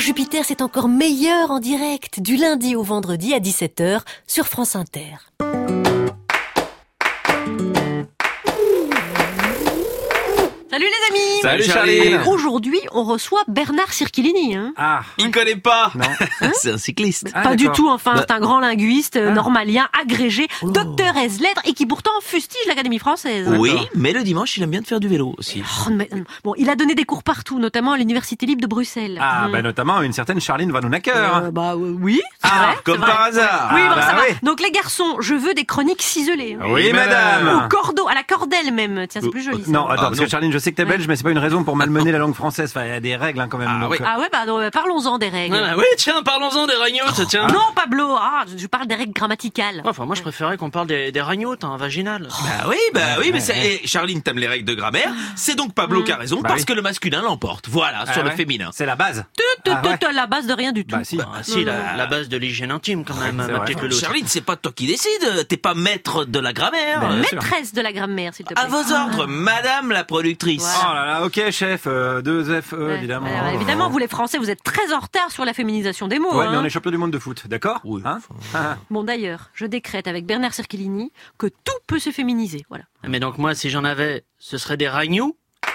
Jupiter, c'est encore meilleur en direct, du lundi au vendredi à 17h sur France Inter. Salut les amis! Salut Charline! Aujourd'hui, on reçoit Bernard Sirchilini. Ah, il connaît pas. Non. C'est un cycliste. Pas du tout, enfin, c'est un grand linguiste, normalien, agrégé, docteur ès lettres et qui pourtant fustige l'Académie française. Oui, mais le dimanche, il aime bien de faire du vélo aussi. Bon, il a donné des cours partout, notamment à l'Université libre de Bruxelles. Notamment une certaine Charline Vanhoenacker. Oui, c'est vrai. Comme par hasard. Oui, ça va. oui. Donc les garçons, je veux des chroniques ciselées. Oui, madame. Au cordeau, à la cordelle même. Tiens, c'est plus joli. Ça. Non, attends, parce non. que Charline, je sais que t'es belge, mais c'est pas une raison pour malmener la langue française. Enfin, il y a des règles quand même. Ah oui. Ah ouais, parlons-en des règles. Oui, tiens, parlons-en des ragnottes, tiens. Non, Pablo, je parle des règles grammaticales. Enfin, moi, je préférais qu'on parle des ragnottes, vaginales. Bah oui, mais Charline, t'aimes les règles de grammaire. C'est donc Pablo qui a raison, Bah parce oui. que le masculin l'emporte. Voilà, sur le féminin. C'est la base. La base de rien du tout. Bah si. Si, la base de l'hygiène intime, quand même, c'est ma vrai. petite Lolo. Charline, c'est pas toi qui décide. T'es pas maître de la grammaire. Bien sûr. Maîtresse de la grammaire, s'il te plaît. À vos ordres, madame la productrice. Voilà. Oh là là, ok chef, 2 F, évidemment. Alors, évidemment, vous les Français, vous êtes très en retard sur la féminisation des mots. Ouais, mais on est champion du monde de foot, d'accord? Oui. Hein? Bon, d'ailleurs, je décrète avec Bernard Sirchilini que tout peut se féminiser. Voilà. Mais donc, moi, si j'en avais, ce serait des ragnoux.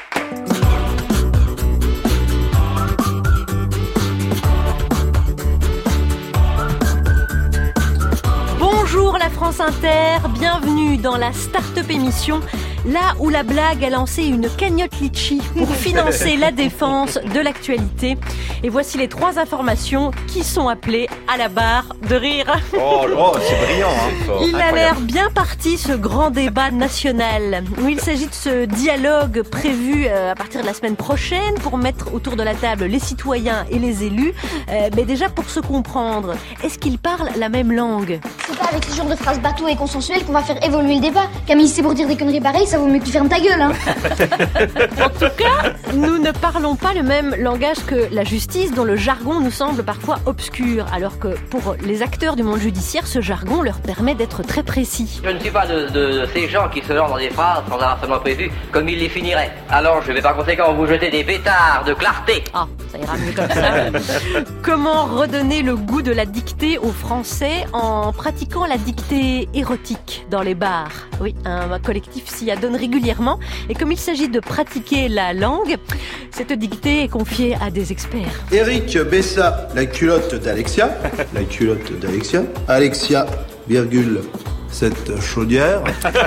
Bonjour la France Inter, bienvenue dans la Start-up émission, là où la blague a lancé une cagnotte litchi pour financer la défense de l'actualité. Et voici les 3 informations qui sont appelées à la barre de rire. Oh, c'est brillant, hein. Il a l'air bien parti ce grand débat national où il s'agit de ce dialogue prévu à partir de la semaine prochaine pour mettre autour de la table les citoyens et les élus. Mais déjà pour se comprendre, est-ce qu'ils parlent la même langue ? C'est pas avec ce genre de phrases bateau et consensuelles qu'on va faire évoluer le débat. Camille, c'est pour dire des conneries pareilles, ça vaut mieux que tu fermes ta gueule, hein. En tout cas, nous ne parlons pas le même langage que la justice, dont le jargon nous semble parfois obscur, alors que pour les acteurs du monde judiciaire, ce jargon leur permet d'être très précis. Je ne suis pas de ces gens qui se lancent dans des phrases sans avoir seulement prévu comme ils les finiraient. Alors je vais par conséquent vous jeter des pétards de clarté. Ah, ça ira mieux comme ça. Comment redonner le goût de la dictée aux Français en pratiquant la dictée érotique dans les bars ? Oui, un collectif s'y adonne régulièrement. Et comme il s'agit de pratiquer la langue, cette dictée est confiée à des experts. Eric baissa la culotte d'Alexia. La culotte d'Alexia. Alexia, virgule, cette chaudière.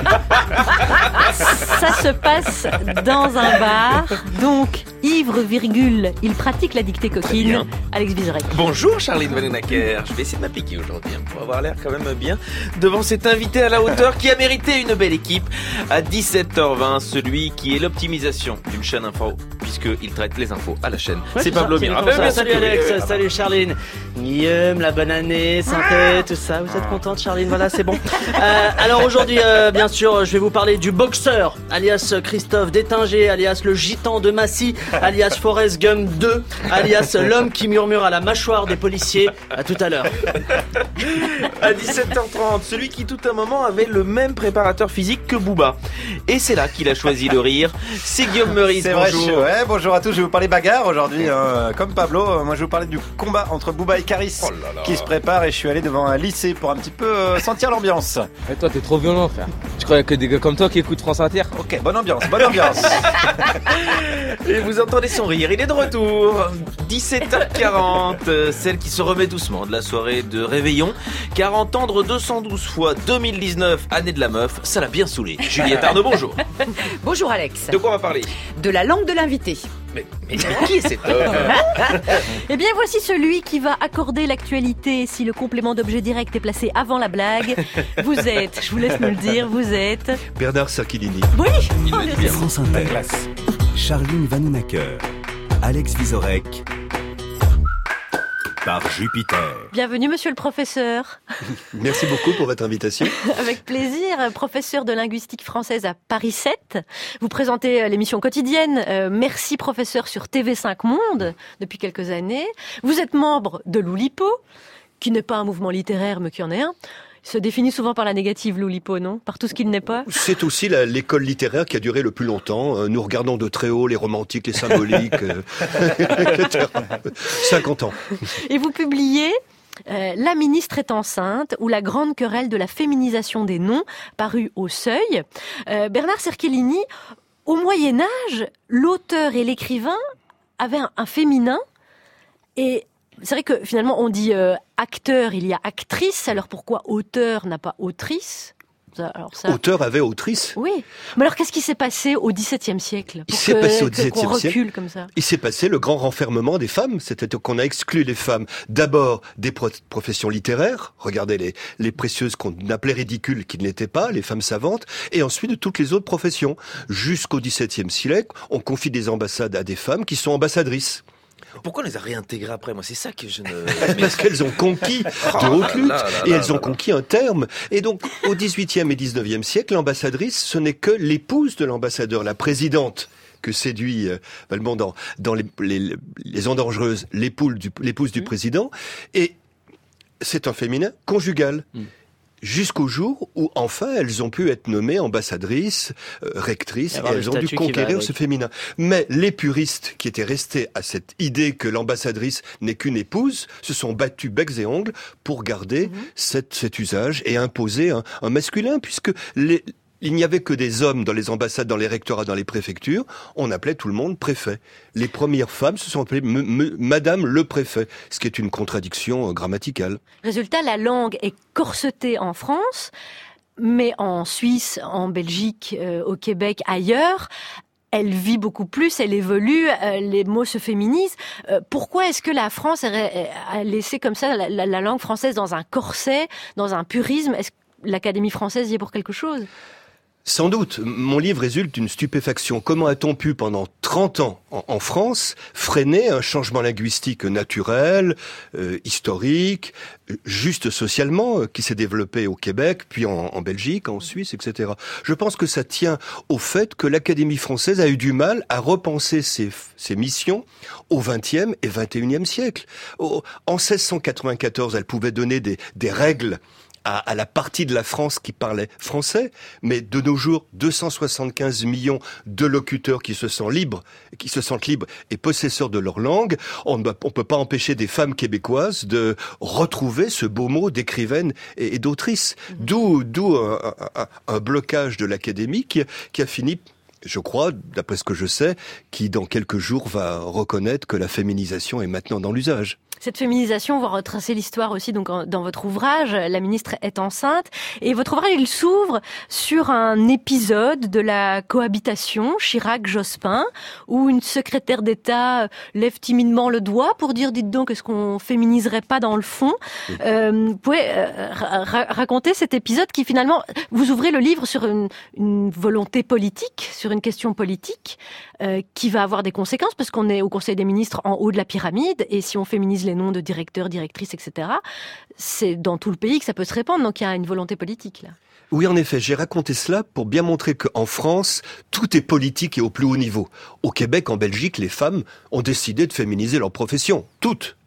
Ça se passe dans un bar, donc ivre, virgule, il pratique la dictée coquine. bien. Alex Vizorek. Bonjour Charline Vanhoenacker, je vais essayer de m'appliquer aujourd'hui pour avoir l'air quand même bien devant cet invité à la hauteur qui a mérité une belle équipe. À 17h20, celui qui est l'optimisation d'une chaîne info, puisqu'il traite les infos à la chaîne. C'est Pablo Mira. Salut Alex, salut Charline. Guillaume, la bonne année, santé, tout ça. Vous êtes contente Charline? Voilà, c'est bon. Alors aujourd'hui, bien sûr, je vais vous parler du boxeur, alias Christophe Détinger, alias le gitan de Massy, alias Forrest Gump 2, alias l'homme qui murmure à la mâchoire des policiers. À tout à l'heure. À 17h30, celui qui tout un moment avait le même préparateur physique que Booba. Et c'est là qu'il a choisi le rire. C'est Guillaume Meurice, C'est vrai, bonjour. bonjour à tous, je vais vous parler bagarre aujourd'hui, comme Pablo, moi je vais vous parler du combat entre Booba et Caris qui se prépare et je suis allé devant un lycée pour un petit peu sentir l'ambiance. Et toi, t'es trop violent, frère. Je croyais que des gars comme toi qui écoutent France Inter. Ok, bonne ambiance, bonne ambiance. Et vous entendez son rire, il est de retour. 17h40, celle qui se remet doucement de la soirée de réveillon, car entendre 212 fois 2019, année de la meuf, ça l'a bien saoulé. Juliette Arnaud, bonjour. Bonjour Alex. De quoi on va parler? De la langue de l'invité. Mais qui est cet homme? Eh bien, voici celui qui va accorder l'actualité si le complément d'objet direct est placé avant la blague. Vous êtes, je vous laisse nous le dire, vous êtes... Bernard Sirchilini. Oui, France Inter. Charline Vanhoenacker, Alex Vizorek, par Jupiter. Bienvenue, monsieur le professeur. Merci beaucoup pour votre invitation. Avec plaisir, professeur de linguistique française à Paris 7. Vous présentez l'émission quotidienne Merci professeur sur TV5 Monde depuis quelques années. Vous êtes membre de l'Oulipo, qui n'est pas un mouvement littéraire, mais qui en est un. se définit souvent par la négative, l'Oulipo, non? Par tout ce qu'il n'est pas? C'est aussi l'école littéraire qui a duré le plus longtemps. Nous regardons de très haut les romantiques, les symboliques, etc. 50 ans. Et vous publiez La ministre est enceinte ou la grande querelle de la féminisation des noms, paru au Seuil. Bernard Cerchellini, au Moyen-Âge, l'auteur et l'écrivain avaient un féminin, et c'est vrai que finalement on dit acteur, il y a actrice, alors pourquoi auteur n'a pas autrice? Auteur avait autrice. Oui. Mais alors qu'est-ce qui s'est passé au XVIIe siècle Il s'est passé au XVIIe qu'on recule siècle. Comme ça. Il s'est passé le grand renfermement des femmes, c'est-à-dire qu'on a exclu les femmes d'abord des professions littéraires, regardez les précieuses qu'on appelait ridicules qui ne l'étaient pas, les femmes savantes, et ensuite de toutes les autres professions. Jusqu'au XVIIe siècle, on confie des ambassades à des femmes qui sont ambassadrices. Pourquoi on les a réintégrées après? Moi, c'est ça que je ne... Parce qu'elles ont conquis de haute lutte et elles ont conquis un terme. Et donc, au XVIIIe et XIXe siècle, l'ambassadrice, ce n'est que l'épouse de l'ambassadeur, la présidente, que séduit Valmont dans les Ondes dangereuses, l'épouse du président. Et c'est un féminin conjugal. Jusqu'au jour où, enfin, elles ont pu être nommées ambassadrices, rectrices, et elles ont dû conquérir ce féminin. Mais les puristes qui étaient restés à cette idée que l'ambassadrice n'est qu'une épouse, se sont battus becs et ongles pour garder cet usage et imposer un masculin, puisque il n'y avait que des hommes dans les ambassades, dans les rectorats, dans les préfectures. On appelait tout le monde préfet. Les premières femmes se sont appelées Madame le préfet, ce qui est une contradiction grammaticale. Résultat, la langue est corsetée en France, mais en Suisse, en Belgique, au Québec, ailleurs, elle vit beaucoup plus, elle évolue, les mots se féminisent. Pourquoi est-ce que la France a laissé comme ça la langue française dans un corset, dans un purisme? Est-ce que l'Académie française y est pour quelque chose? Sans doute. Mon livre résulte d'une stupéfaction. Comment a-t-on pu, pendant 30 ans, en France, freiner un changement linguistique naturel, historique, juste socialement, qui s'est développé au Québec, puis en Belgique, en Suisse, etc. Je pense que ça tient au fait que l'Académie française a eu du mal à repenser ses missions au XXe et XXIe siècle. En 1694, elle pouvait donner des règles à la partie de la France qui parlait français, mais de nos jours, 275 millions de locuteurs qui se sentent libres et possesseurs de leur langue. On ne peut pas empêcher des femmes québécoises de retrouver ce beau mot d'écrivaine et d'autrice. D'où un blocage de l'Académie qui a fini, je crois, d'après ce que je sais, qui dans quelques jours va reconnaître que la féminisation est maintenant dans l'usage. Cette féminisation, vous retracez l'histoire aussi donc dans votre ouvrage, La ministre est enceinte. Et votre ouvrage, il s'ouvre sur un épisode de la cohabitation Chirac-Jospin, où une secrétaire d'État lève timidement le doigt pour dire, dites donc, est-ce qu'on féminiserait pas dans le fond? Vous pouvez raconter cet épisode qui finalement, vous ouvrez le livre sur une volonté politique, sur une question politique, qui va avoir des conséquences, parce qu'on est au Conseil des ministres en haut de la pyramide, et si on féminise les noms de directeurs, directrices, etc., c'est dans tout le pays que ça peut se répandre, donc il y a une volonté politique là. Oui, en effet, j'ai raconté cela pour bien montrer qu'en France, tout est politique et au plus haut niveau. Au Québec, en Belgique, les femmes ont décidé de féminiser leur profession, toutes.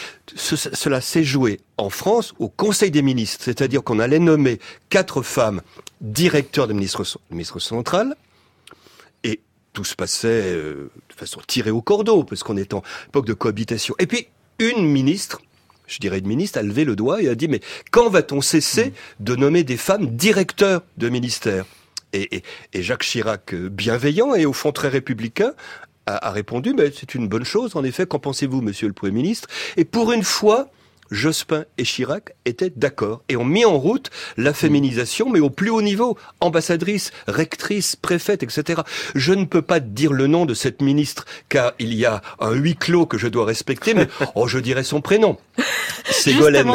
Cela s'est joué en France au Conseil des ministres, c'est-à-dire qu'on allait nommer 4 femmes directeurs de ministres centrales, et tout se passait de façon tirée au cordeau, parce qu'on est en époque de cohabitation. Et puis, une ministre a levé le doigt et a dit, mais quand va-t-on cesser de nommer des femmes directeurs de ministères? Et Jacques Chirac, bienveillant et au fond très républicain, a répondu, mais c'est une bonne chose, en effet, qu'en pensez-vous, monsieur le Premier ministre? Et pour une fois, Jospin et Chirac étaient d'accord et ont mis en route la féminisation, mais au plus haut niveau, ambassadrice, rectrice, préfète, etc. Je ne peux pas dire le nom de cette ministre, car il y a un huis clos que je dois respecter, mais je dirais son prénom. Ségolène.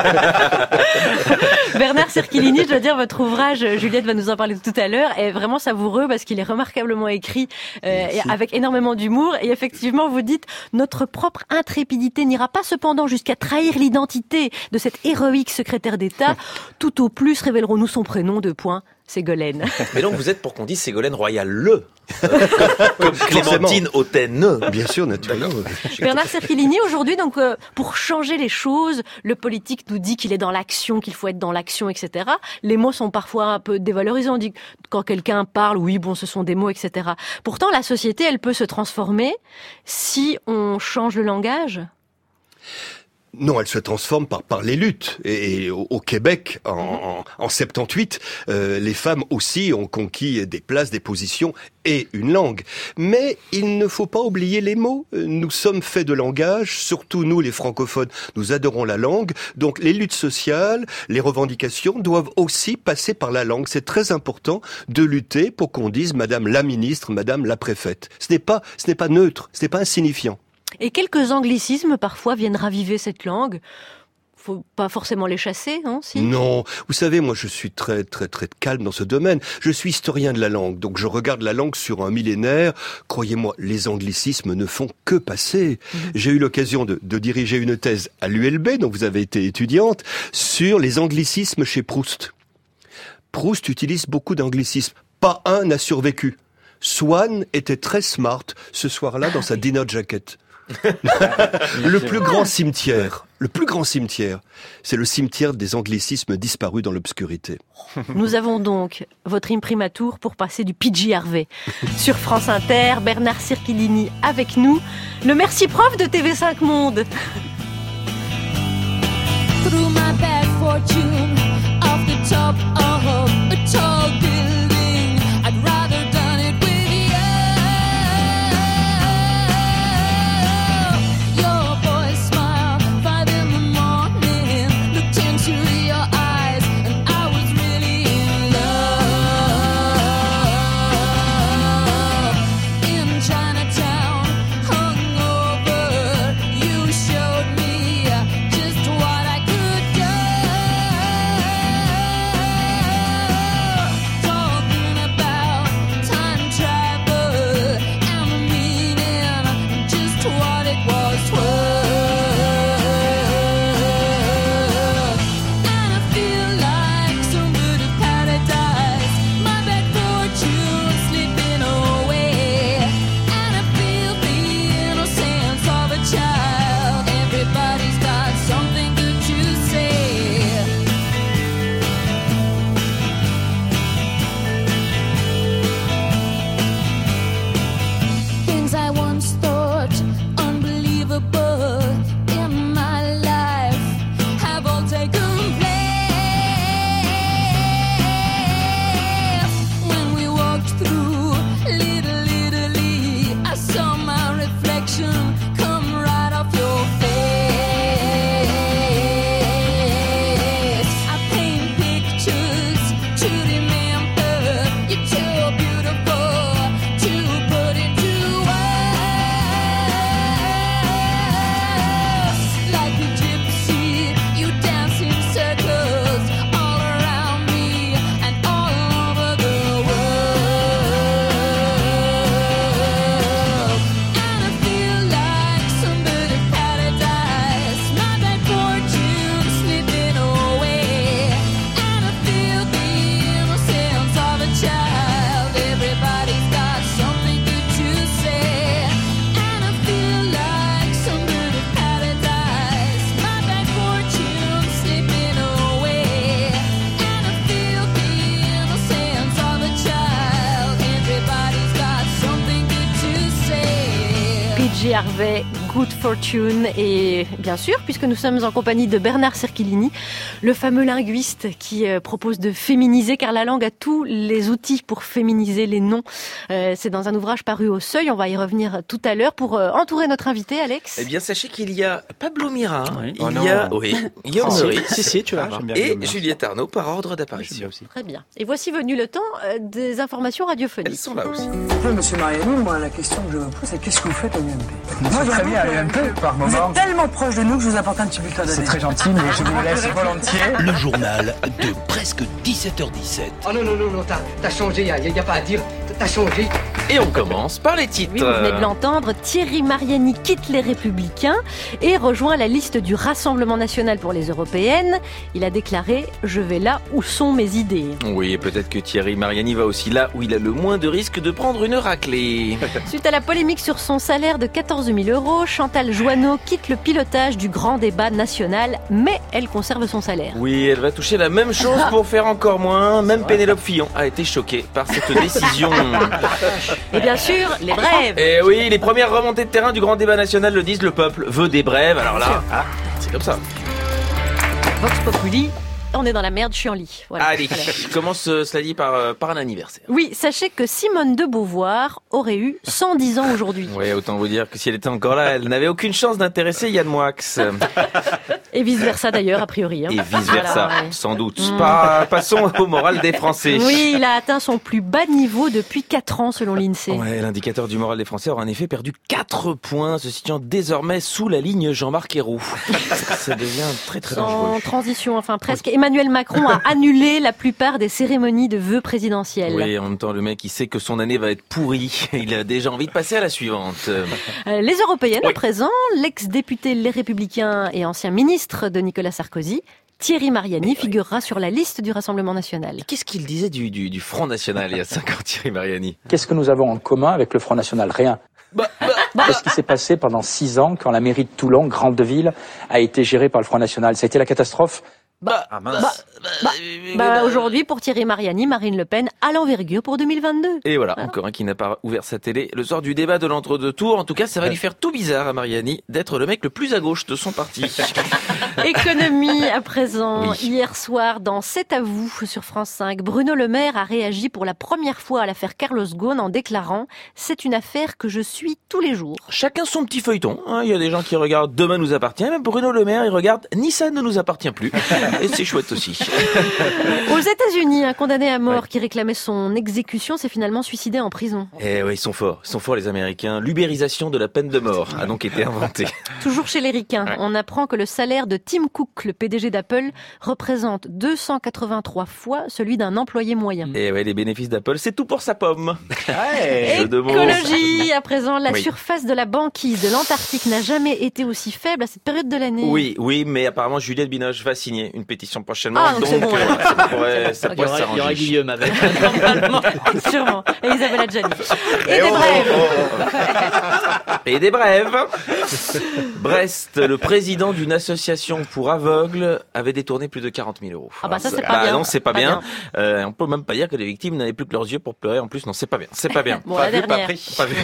Bernard Cerchellini, je dois dire, votre ouvrage, Juliette va nous en parler tout à l'heure, est vraiment savoureux parce qu'il est remarquablement écrit, avec énormément d'humour. Et effectivement, vous dites, notre propre intrépidité n'ira pas cependant jusqu'à trahir l'identité de cet héroïque secrétaire d'État. Tout au plus révélerons-nous son prénom, Ségolène. Mais donc vous êtes pour qu'on dise Ségolène Royal comme Clémentine Autain. Bien sûr, naturellement. Bernard Cerchilini, aujourd'hui, donc, pour changer les choses, le politique nous dit qu'il est dans l'action, qu'il faut être dans l'action, etc. Les mots sont parfois un peu dévalorisés. On dit que quand quelqu'un parle, oui, bon, ce sont des mots, etc. Pourtant, la société, elle peut se transformer si on change le langage. Non, elle se transforme par les luttes. Et au Québec, en 78, les femmes aussi ont conquis des places, des positions et une langue. Mais il ne faut pas oublier les mots. Nous sommes faits de langage, surtout nous les francophones, nous adorons la langue. Donc les luttes sociales, les revendications doivent aussi passer par la langue. C'est très important de lutter pour qu'on dise Madame la ministre, Madame la préfète. Ce n'est pas neutre, ce n'est pas insignifiant. Et quelques anglicismes parfois viennent raviver cette langue. Faut pas forcément les chasser, non? Si. Non, vous savez, moi je suis très calme dans ce domaine. Je suis historien de la langue, donc je regarde la langue sur un millénaire. Croyez-moi, les anglicismes ne font que passer. J'ai eu l'occasion de diriger une thèse à l'ULB, dont vous avez été étudiante, sur les anglicismes chez Proust. Proust utilise beaucoup d'anglicismes. Pas un n'a survécu. Swann était très smart ce soir-là dans sa dinner jacket. Le plus grand cimetière, c'est le cimetière des anglicismes disparus dans l'obscurité. Nous avons donc votre imprimatur pour passer du PG Harvey. Sur France Inter, Bernard Cerchilini avec nous, le merci prof de TV5 Monde. Through my bad fortune, off the top of a tall building, I'd rather done it with your boy smile, 5 in the morning, looked into your eyes, and I was really in love. In Chinatown, hungover, you showed me just what I could do. Talking about time travel and the meaning, just what it was worth. And I feel like some bird of paradise, my bad fortune slipping away. And I feel the innocence of a child. Everybody's got something good to say. Things I once thought unbelievable in my life have all taken place. When we walked through Little Italy, I saw my reflection come right off your face. I paint pictures to remember. You're too beautiful to put into words. Like a gypsy, you dance in circles all around me and all over the world. And I feel like some bird of paradise, my bad fortune slipping away. And I feel the innocence of a child. Everybody's got something good to say. And I feel like some bird of paradise, my bad fortune slipping away. And I feel the innocence of a child. Everybody's got something good to say. PG Harvey, Good Fortune. Et bien sûr, puisque nous sommes en compagnie de Bernard Cerchilini, le fameux linguiste qui propose de féminiser, car la langue a tous les outils pour féminiser les noms. C'est dans un ouvrage paru au Seuil, on va y revenir tout à l'heure. Pour entourer notre invité, Alex. Eh bien, sachez qu'il y a Pablo Mira, Oui. il y a Guillaume Meurice, Si, tu vas voir. et Juliette Arnaud par ordre d'apparition. Très bien. Et voici venu le temps des informations radiophoniques. Elles sont là aussi. Monsieur Mariani, moi la question que je me pose c'est qu'est-ce que vous faites à l'UMP? Moi, très bien à l'UMP, par Vous moment. êtes tellement proche de nous que je vous apporte un petit bulletin d'année. C'est très gentil, mais je vous le laisse volontiers. Le journal de presque 17h17. Oh non, t'as changé, y a pas à dire, t'as changé. Et on commence par les titres. Oui, vous venez de l'entendre, Thierry Mariani quitte les Républicains et rejoint la liste du Rassemblement National pour les Européennes. Il a déclaré « Je vais là où sont mes idées ». Oui, et peut-être que Thierry Mariani va aussi là où il a le moins de risques de prendre une raclée. Suite à la polémique sur son salaire de 14 000 €, Chantal Joanneau quitte le pilotage du grand débat national, mais elle conserve son salaire. Oui, elle va toucher la même chose pour faire encore moins. Même Pénélope Fillon a été choquée par cette décision. Et bien sûr, les brèves. Et oui, les premières remontées de terrain du grand débat national le disent, le peuple veut des brèves. Alors là, c'est comme ça. Vox Populi, on est dans la merde, je suis en lit. Voilà. Allez, je commence cela dit par un anniversaire. Oui, sachez que Simone de Beauvoir aurait eu 110 ans aujourd'hui. Oui, autant vous dire que si elle était encore là, elle n'avait aucune chance d'intéresser Yann Moix. Et vice-versa d'ailleurs, a priori. Hein. Et vice-versa, Voilà, ouais. sans doute. Passons au moral des Français. Oui, il a atteint son plus bas niveau depuis 4 ans selon l'INSEE. Ouais, l'indicateur du moral des Français aura en effet perdu 4 points, se situant désormais sous la ligne Jean-Marc Ayrault. Ça devient très très dangereux. En transition, enfin presque. Emmanuel Macron a annulé la plupart des cérémonies de vœux présidentielles. Oui, en même temps, le mec, il sait que son année va être pourrie. Il a déjà envie de passer à la suivante. Les européennes à présent, l'ex-député Les Républicains et ancien ministre de Nicolas Sarkozy, Thierry Mariani, figurera sur la liste du Rassemblement National. Et qu'est-ce qu'il disait du Front National il y a 5 ans, Thierry Mariani? Qu'est-ce que nous avons en commun avec le Front National? Rien. Qu'est-ce qui s'est passé pendant 6 ans quand la mairie de Toulon, grande ville, a été gérée par le Front National? Ça a été la catastrophe? Aujourd'hui, pour Thierry Mariani, Marine Le Pen à l'envergure pour 2022. Et voilà, encore un qui n'a pas ouvert sa télé le soir du débat de l'entre-deux tours. En tout cas, ça va lui faire tout bizarre à Mariani d'être le mec le plus à gauche de son parti. Économie à présent. Oui. Hier soir, dans C'est à vous sur France 5, Bruno Le Maire a réagi pour la première fois à l'affaire Carlos Ghosn en déclarant « C'est une affaire que je suis tous les jours ». Chacun son petit feuilleton. Il y a des gens qui regardent Demain nous appartient. Même Bruno Le Maire, il regarde Ni ça ne nous appartient plus. Et c'est chouette aussi. Aux États-Unis, un condamné à mort qui réclamait son exécution s'est finalement suicidé en prison. Eh oui, ils sont forts les Américains. L'ubérisation de la peine de mort a donc été inventée. Toujours chez les ricains, on apprend que le salaire de Tim Cook, le PDG d'Apple, représente 283 fois celui d'un employé moyen. Et ouais, les bénéfices d'Apple, c'est tout pour sa pomme. Ouais. Écologie, à présent, la Oui. surface de la banquise de l'Antarctique n'a jamais été aussi faible à cette période de l'année. Oui, mais apparemment Juliette Binoche va signer une pétition prochainement. Ah, donc c'est bon, alors. Ça Il y pourrait aura s'arranger. Guillaume avec. Sûrement. Et Isabelle Adjani. Et Eh des oh, brèves. Et des brèves. Brest, le président d'une association pour aveugles avait détourné plus de 40 000 €. Ah bah ça, c'est pas bien. Non, c'est pas Pas bien. On peut même pas dire que les victimes n'avaient plus que leurs yeux pour pleurer. En plus, non, c'est pas bien. C'est pas bien. Bon, Pas la vu, pas dernière. pris. Pas vu.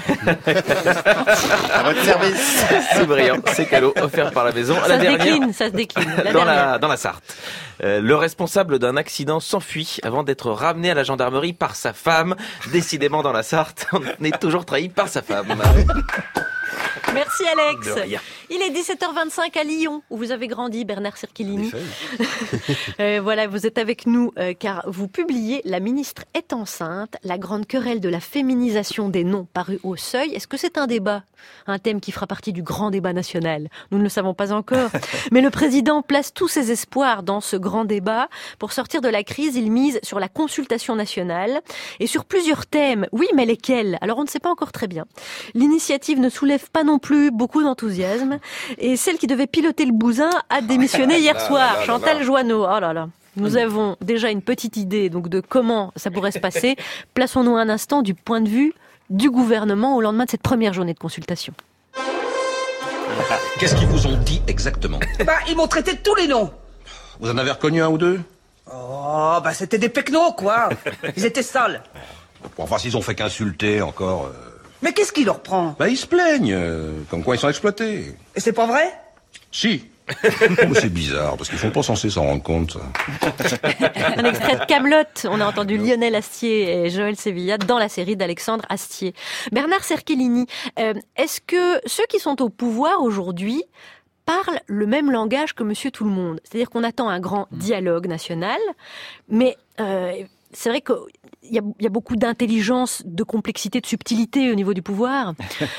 À votre service. C'est brillant. C'est cadeau offert par la maison. Ça se décline, ça se décline. La dernière. Dans la Sarthe. Le responsable d'un accident s'enfuit avant d'être ramené à la gendarmerie par sa femme. Décidément, dans la Sarthe, on est toujours trahi par sa femme. Merci Alex. De rien. Il est 17h25 à Lyon, où vous avez grandi, Bernard Cerchellini. Voilà, vous êtes avec nous car vous publiez La ministre est enceinte, la grande querelle de la féminisation des noms paru au Seuil. Est-ce que c'est un débat? Un thème qui fera partie du grand débat national? Nous ne le savons pas encore. Mais le président place tous ses espoirs dans ce grand débat. Pour sortir de la crise, il mise sur la consultation nationale et sur plusieurs thèmes. Oui, mais lesquels? Alors on ne sait pas encore très bien. L'initiative ne soulève pas non plus beaucoup d'enthousiasme. Et celle qui devait piloter le bousin a démissionné hier soir, Chantal Joanneau. Oh là là. Nous avons déjà une petite idée donc de comment ça pourrait se passer. Plaçons-nous un instant du point de vue du gouvernement au lendemain de cette première journée de consultation. Qu'est-ce qu'ils vous ont dit exactement? Ils m'ont traité de tous les noms. Vous en avez reconnu un ou deux? Oh, c'était des pecnos, quoi. Ils étaient sales. Bon, enfin, s'ils ont fait qu'insulter encore... Mais qu'est-ce qui leur prend? Ils se plaignent, comme quoi ils sont exploités. Et c'est pas vrai? Si. Mais c'est bizarre, parce qu'ils sont pas censés s'en rendre compte. Ça. Un extrait de Kaamelott. On a entendu Lionel Astier et Joël Sevilla dans la série d'Alexandre Astier. Bernard Cerchellini, est-ce que ceux qui sont au pouvoir aujourd'hui parlent le même langage que Monsieur Tout-le-Monde? C'est-à-dire qu'on attend un grand dialogue national, mais c'est vrai qu'il y a beaucoup d'intelligence, de complexité, de subtilité au niveau du pouvoir.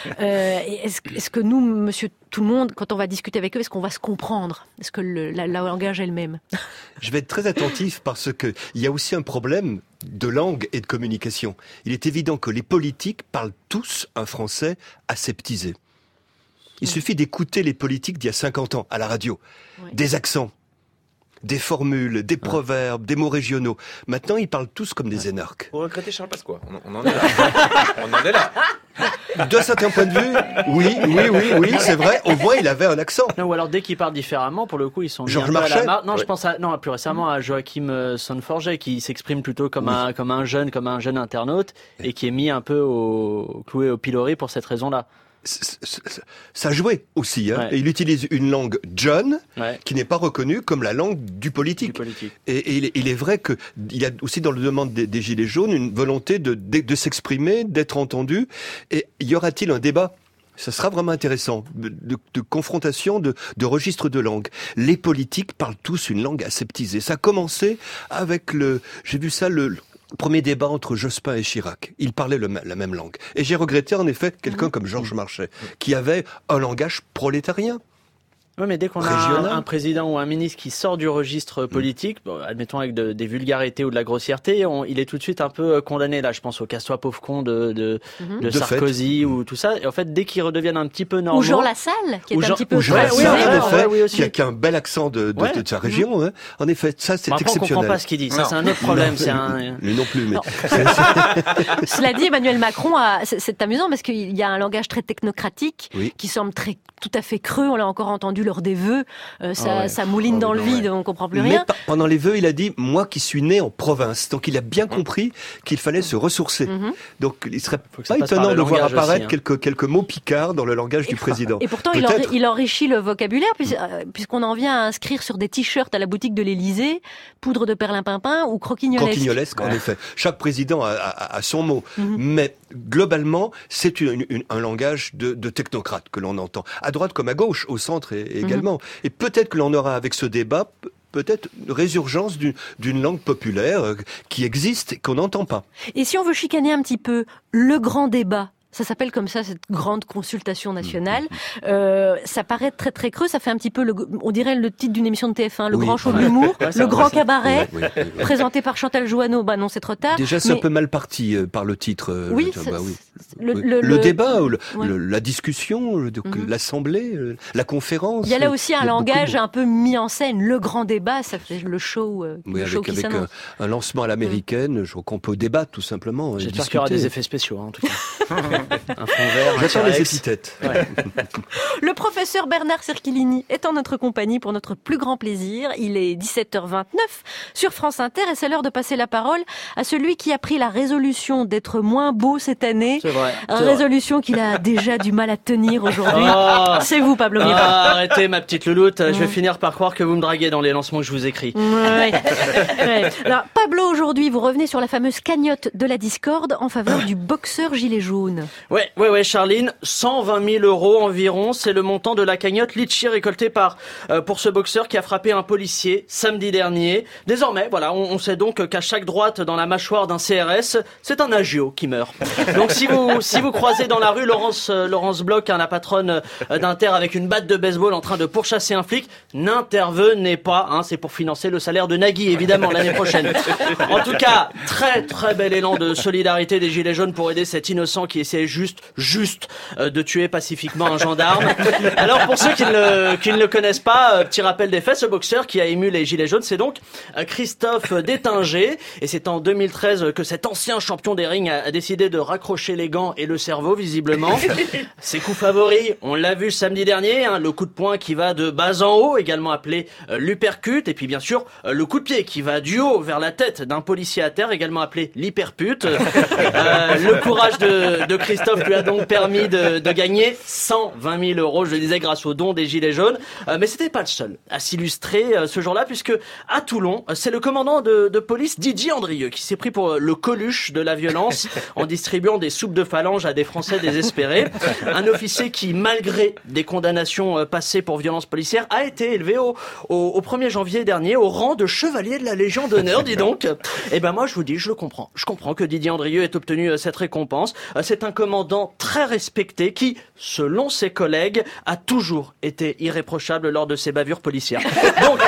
Est-ce que nous, monsieur tout le monde, quand on va discuter avec eux, est-ce qu'on va se comprendre? Est-ce que la langage est le même? Je vais être très attentif parce que il y a aussi un problème de langue et de communication. Il est évident que les politiques parlent tous un français aseptisé. Il suffit d'écouter les politiques d'il y a 50 ans à la radio. Des accents, des formules, des proverbes, des mots régionaux. Maintenant, ils parlent tous comme des énarques. Pour regretter Charles Pasqua, on en est là. On en est là. De certains points de vue, oui, c'est vrai. Au moins, il avait un accent. Non, ou alors dès qu'ils parlent différemment, pour le coup, ils sont mis Georges un peu à la Marchais. marge. Non, je pense plus récemment à Joachim Sonforget, qui s'exprime plutôt comme un jeune internaute et qui est mis un peu cloué au pilori pour cette raison-là. Ça jouait aussi. Et il utilise une langue John qui n'est pas reconnue comme la langue du politique. Et il est vrai qu'il y a aussi dans le demande des Gilets jaunes une volonté de s'exprimer, d'être entendu. Et y aura-t-il un débat ? Ça sera vraiment intéressant, de confrontation de registres de langue. Les politiques parlent tous une langue aseptisée. Ça a commencé avec j'ai vu ça, le premier débat entre Jospin et Chirac. Ils parlaient la même langue. Et j'ai regretté en effet quelqu'un comme Georges Marchais, qui avait un langage prolétarien. Oui, mais dès qu'on a un président ou un ministre qui sort du registre politique, admettons avec des vulgarités ou de la grossièreté, il est tout de suite un peu condamné. Là, je pense au casse-toi pauvre con de Sarkozy ou tout ça. Et en fait, dès qu'ils redeviennent un petit peu normaux... Ou Jean Lassalle, qui est un petit peu... Ou Jean Lassalle, qui a un bel accent de sa région. Hein. En effet, ça, c'est exceptionnel. On comprend pas ce qu'il dit. Ça, c'est un autre problème. Lui non plus. Mais... Cela dit, Emmanuel Macron, c'est amusant parce qu'il y a un langage très technocratique qui semble tout à fait creux. On l'a encore entendu lors des vœux, ça mouline dans le vide, on comprend plus rien. Mais pendant les vœux, il a dit « moi qui suis né en province ». Donc il a bien compris qu'il fallait se ressourcer. Donc il serait pas étonnant de voir apparaître quelques mots picards dans le langage du président. Et pourtant, il enrichit le vocabulaire puisqu'on en vient à inscrire sur des t-shirts à la boutique de l'Élysée « poudre de perlimpinpin » ou « croquignolesque ». Croquignolesque, en effet. Chaque président a son mot. Mais globalement, c'est un langage de technocrate que l'on entend. À droite comme à gauche, au centre également. Et peut-être que l'on aura avec ce débat peut-être une résurgence d'une langue populaire qui existe et qu'on n'entend pas. Et si on veut chicaner un petit peu le grand débat, ça s'appelle comme ça, cette grande consultation nationale. Ça paraît très très creux, ça fait un petit peu, on dirait le titre d'une émission de TF1, le grand show de l'humour, le grand cabaret, présenté par Chantal Joanneau. Bah non, c'est trop tard. Déjà, c'est un peu mal parti par le titre. Le débat, la discussion, l'assemblée, la conférence. Il y a là aussi un langage un peu mis en scène. Le grand débat, ça fait le show. Avec un lancement à l'américaine, je crois qu'on peut débattre tout simplement. J'espère qu'il y aura des effets spéciaux, en tout cas. Un fond vert. J'attends les épithètes. Le professeur Bernard Cerchilini est en notre compagnie pour notre plus grand plaisir. Il est 17h29 sur France Inter et c'est l'heure de passer la parole à celui qui a pris la résolution d'être moins beau cette année. C'est vrai. Résolution qu'il a déjà du mal à tenir aujourd'hui. C'est vous, Pablo Mira. Arrêtez, ma petite louloute. Je vais finir par croire que vous me draguez dans les lancements que je vous écris. Alors, Pablo, aujourd'hui, vous revenez sur la fameuse cagnotte de la discorde en faveur du boxeur gilet jaune. Ouais, Charline, 120 000 € environ, c'est le montant de la cagnotte litchi récoltée pour ce boxeur qui a frappé un policier samedi dernier. Désormais, voilà, on sait donc qu'à chaque droite dans la mâchoire d'un CRS, c'est un agio qui meurt. Donc si vous croisez dans la rue Laurence Bloch, la patronne d'Inter avec une batte de baseball en train de pourchasser un flic, n'intervenez pas, c'est pour financer le salaire de Nagui évidemment l'année prochaine. En tout cas, très très bel élan de solidarité des Gilets jaunes pour aider cet innocent qui essaie juste de tuer pacifiquement un gendarme. Alors pour ceux qui ne le connaissent pas, petit rappel des faits, ce boxeur qui a ému les Gilets jaunes, c'est donc Christophe Détinger, et c'est en 2013 que cet ancien champion des rings a décidé de raccrocher les gants et le cerveau visiblement. Ses coups favoris, on l'a vu samedi dernier, le coup de poing qui va de bas en haut, également appelé l'uppercut, et puis bien sûr le coup de pied qui va du haut vers la tête d'un policier à terre, également appelé l'hyperpute. Le courage de Christophe lui a donc permis de gagner 120 000 €, je le disais, grâce au don des Gilets jaunes. Mais c'était pas le seul à s'illustrer ce jour-là, puisque à Toulon, c'est le commandant de police Didier Andrieux qui s'est pris pour le Coluche de la violence en distribuant des soupes de phalange à des Français désespérés. Un officier qui, malgré des condamnations passées pour violence policière, a été élevé au 1er janvier dernier au rang de chevalier de la Légion d'honneur, dis donc. Et ben moi je vous dis, je le comprends. Je comprends que Didier Andrieux ait obtenu cette récompense. C'est un commandant très respecté qui, selon ses collègues, a toujours été irréprochable lors de ses bavures policières. Donc,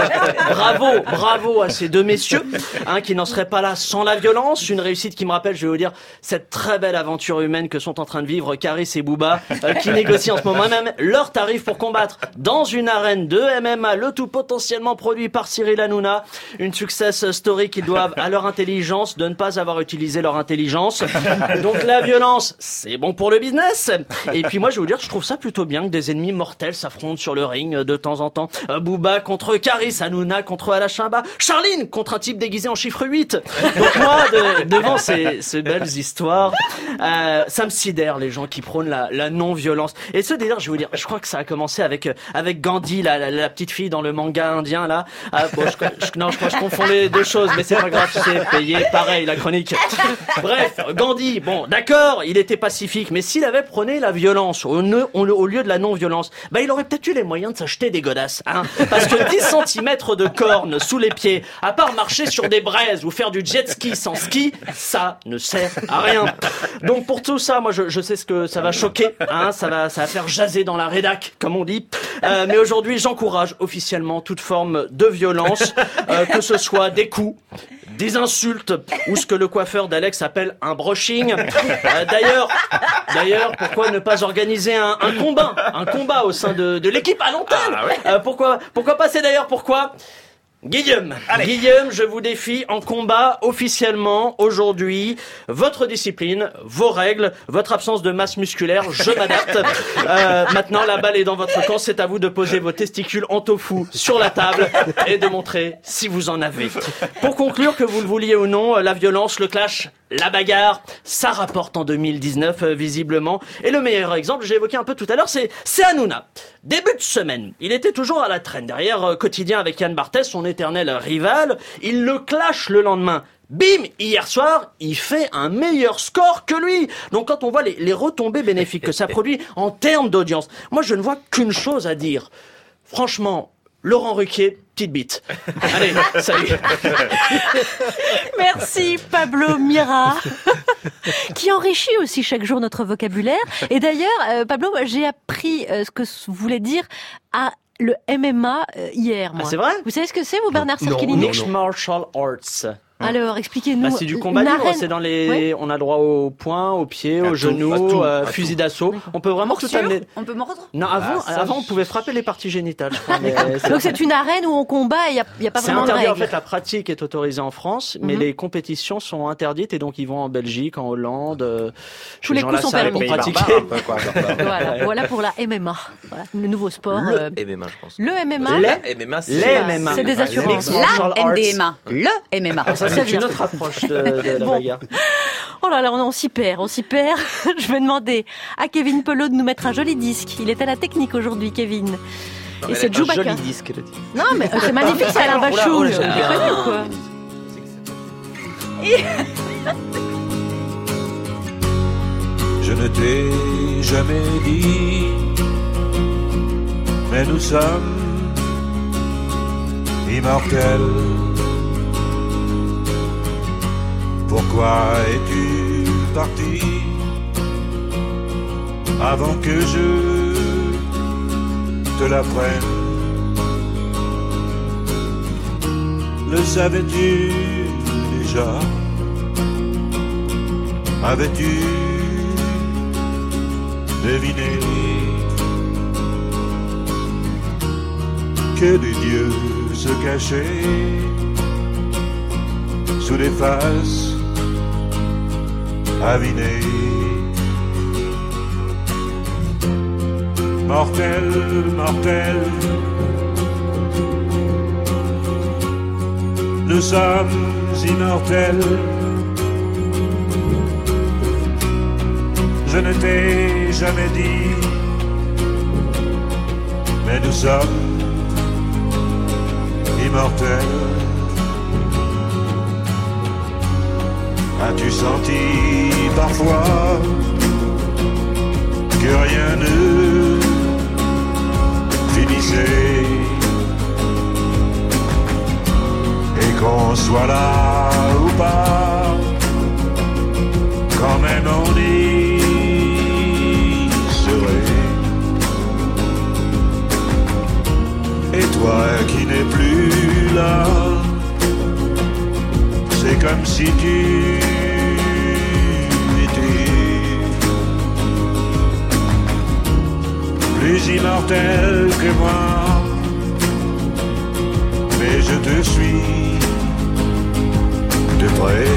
bravo à ces deux messieurs, qui n'en seraient pas là sans la violence. Une réussite qui me rappelle, je vais vous dire, cette très belle aventure humaine que sont en train de vivre Caris et Booba, qui négocient en ce moment même leurs tarifs pour combattre dans une arène de MMA, le tout potentiellement produit par Cyril Hanouna. Une success story qu'ils doivent à leur intelligence de ne pas avoir utilisé leur intelligence. Donc la violence, c'est bon pour le business. Et puis moi, je vais vous dire, je trouve ça plutôt bien que des ennemis mortels s'affrontent sur le ring de temps en temps. Booba contre Caris, Hanouna contre Alachimba, Charline contre un type déguisé en chiffre 8. Donc moi, devant ces belles histoires, ça me sidère les gens qui prônent la non-violence. Et ce délire, je vais vous dire, je crois que ça a commencé avec Gandhi, la petite fille dans le manga indien là. Bon, je crois que je confonds les deux choses, mais c'est pas grave, c'est payé pareil la chronique. Bref, Gandhi, bon, d'accord, il était pacifique, mais s'il avait prôné la violence au lieu de la non-violence, bah il aurait peut-être eu les moyens de s'acheter des godasses, hein. Parce que 10 cm de cornes sous les pieds, à part marcher sur des braises ou faire du jet ski sans ski, ça ne sert à rien. Donc pour tout ça, moi je sais ce que ça va choquer, hein, ça va faire jaser dans la rédac, comme on dit. Mais aujourd'hui, j'encourage officiellement toute forme de violence, que ce soit des coups, des insultes ou ce que le coiffeur d'Alex appelle un brushing. D'ailleurs, pourquoi ne pas organiser un combat au sein de l'équipe à l'antenne? Pourquoi pas? C'est d'ailleurs pourquoi Guillaume, je vous défie en combat officiellement aujourd'hui. Votre discipline, vos règles, votre absence de masse musculaire, je m'adapte. Maintenant, la balle est dans votre camp. C'est à vous de poser vos testicules en tofu sur la table et de montrer si vous en avez. Pour conclure, que vous le vouliez ou non, la violence, le clash, la bagarre, ça rapporte en 2019 visiblement. Et le meilleur exemple, j'ai évoqué un peu tout à l'heure, c'est Hanouna. Début de semaine, il était toujours à la traîne derrière Quotidien avec Yann Barthès, son éternel rival. Il le clash le lendemain. Bim, hier soir, il fait un meilleur score que lui. Donc quand on voit les retombées bénéfiques que ça produit en termes d'audience, moi je ne vois qu'une chose à dire. Franchement, Laurent Ruquier, petite bite. Allez, salut. Merci Pablo Mira, qui enrichit aussi chaque jour notre vocabulaire. Et d'ailleurs, Pablo, j'ai appris ce que voulait dire le MMA hier, moi. Ah, c'est vrai? Vous savez ce que c'est, vous, Bernard Cerchellini? Mixed Martial Arts. Alors, expliquez-nous. C'est du combat libre, c'est dans les... Oui. On a droit aux poings, aux pieds, aux genoux, fusil d'assaut. On peut vraiment tout amener. On peut mordre? Non, avant, on pouvait frapper les parties génitales, je crois. Mais donc c'est une arène où on combat et il n'y a pas vraiment de règles. C'est interdit, en fait, la pratique est autorisée en France, mais les compétitions sont interdites et donc ils vont en Belgique, en Hollande. Tous les coups sont permis. Pour pratiquer. Voilà pour la MMA. Voilà, le nouveau sport. Le MMA, je pense. Le MMA? Le MMA, c'est des assurances. La MDMA. Le MMA. C'est une autre approche de la bagarre. Oh là là, on s'y perd. Je vais demander à Kevin Pelot de nous mettre un joli disque. Il est à la technique aujourd'hui, Kevin. Non, et c'est Chewbacca. Un joli disque, elle a dit. Non, mais c'est magnifique, c'est Alain Bachung. Quoi. Je ne t'ai jamais dit, mais nous sommes immortels. Pourquoi es-tu parti avant que je te l'apprenne? Le savais-tu déjà? Avais-tu deviné que des dieux se cachaient sous des faces aviné, mortel, mortel, nous sommes immortels. Je ne t'ai jamais dit, mais nous sommes immortels. As-tu senti parfois que rien ne finissait et qu'on soit là ou pas, quand même on y serait. Et toi qui n'es plus là, c'est comme si tu étais plus immortel que moi, mais je te suis de près.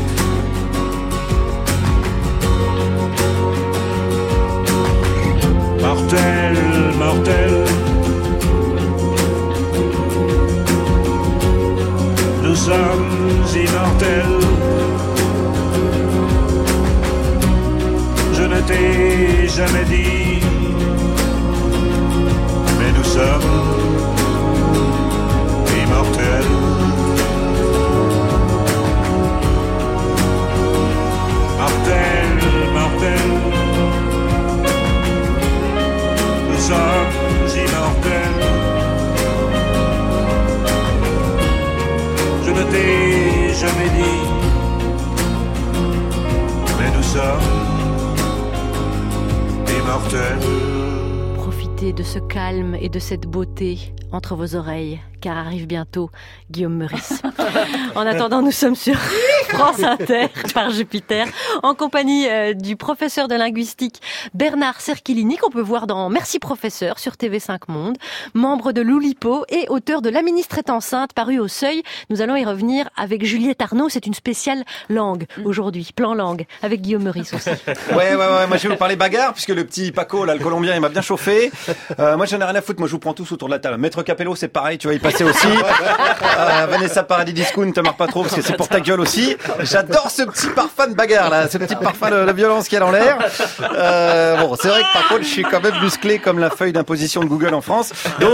Mortel, mortel, nous sommes immortels. Je ne t'ai jamais dit, mais nous sommes immortels. Mortel, mortel, nous sommes immortels. Je ne t'ai jamais dit, mais nous sommes immortels. Profitez de ce calme et de cette beauté entre vos oreilles, car arrive bientôt Guillaume Meurice. En attendant, nous sommes sur France Inter par Jupiter, en compagnie du professeur de linguistique Bernard Cerchilini, qu'on peut voir dans Merci Professeur sur TV5 Monde, membre de l'Oulipo et auteur de La ministre est enceinte, paru au Seuil. Nous allons y revenir avec Juliette Arnaud. C'est une spéciale langue aujourd'hui, plan langue, avec Guillaume Meurice aussi. Ouais, moi je vais vous parler bagarre, puisque le petit Paco, là, le Colombien, il m'a bien chauffé. Moi j'en ai rien à foutre, moi je vous prends tous autour de la table. Maître Capello, c'est pareil, tu vas y passer aussi. Vanessa Paradis Discount, te marre pas trop, parce que c'est pour ta gueule aussi. J'adore ce petit parfum de bagarre, là, ce petit parfum de violence qu'il y a dans l'air. Bon, c'est vrai que par contre, je suis quand même musclé comme la feuille d'imposition de Google en France. Donc,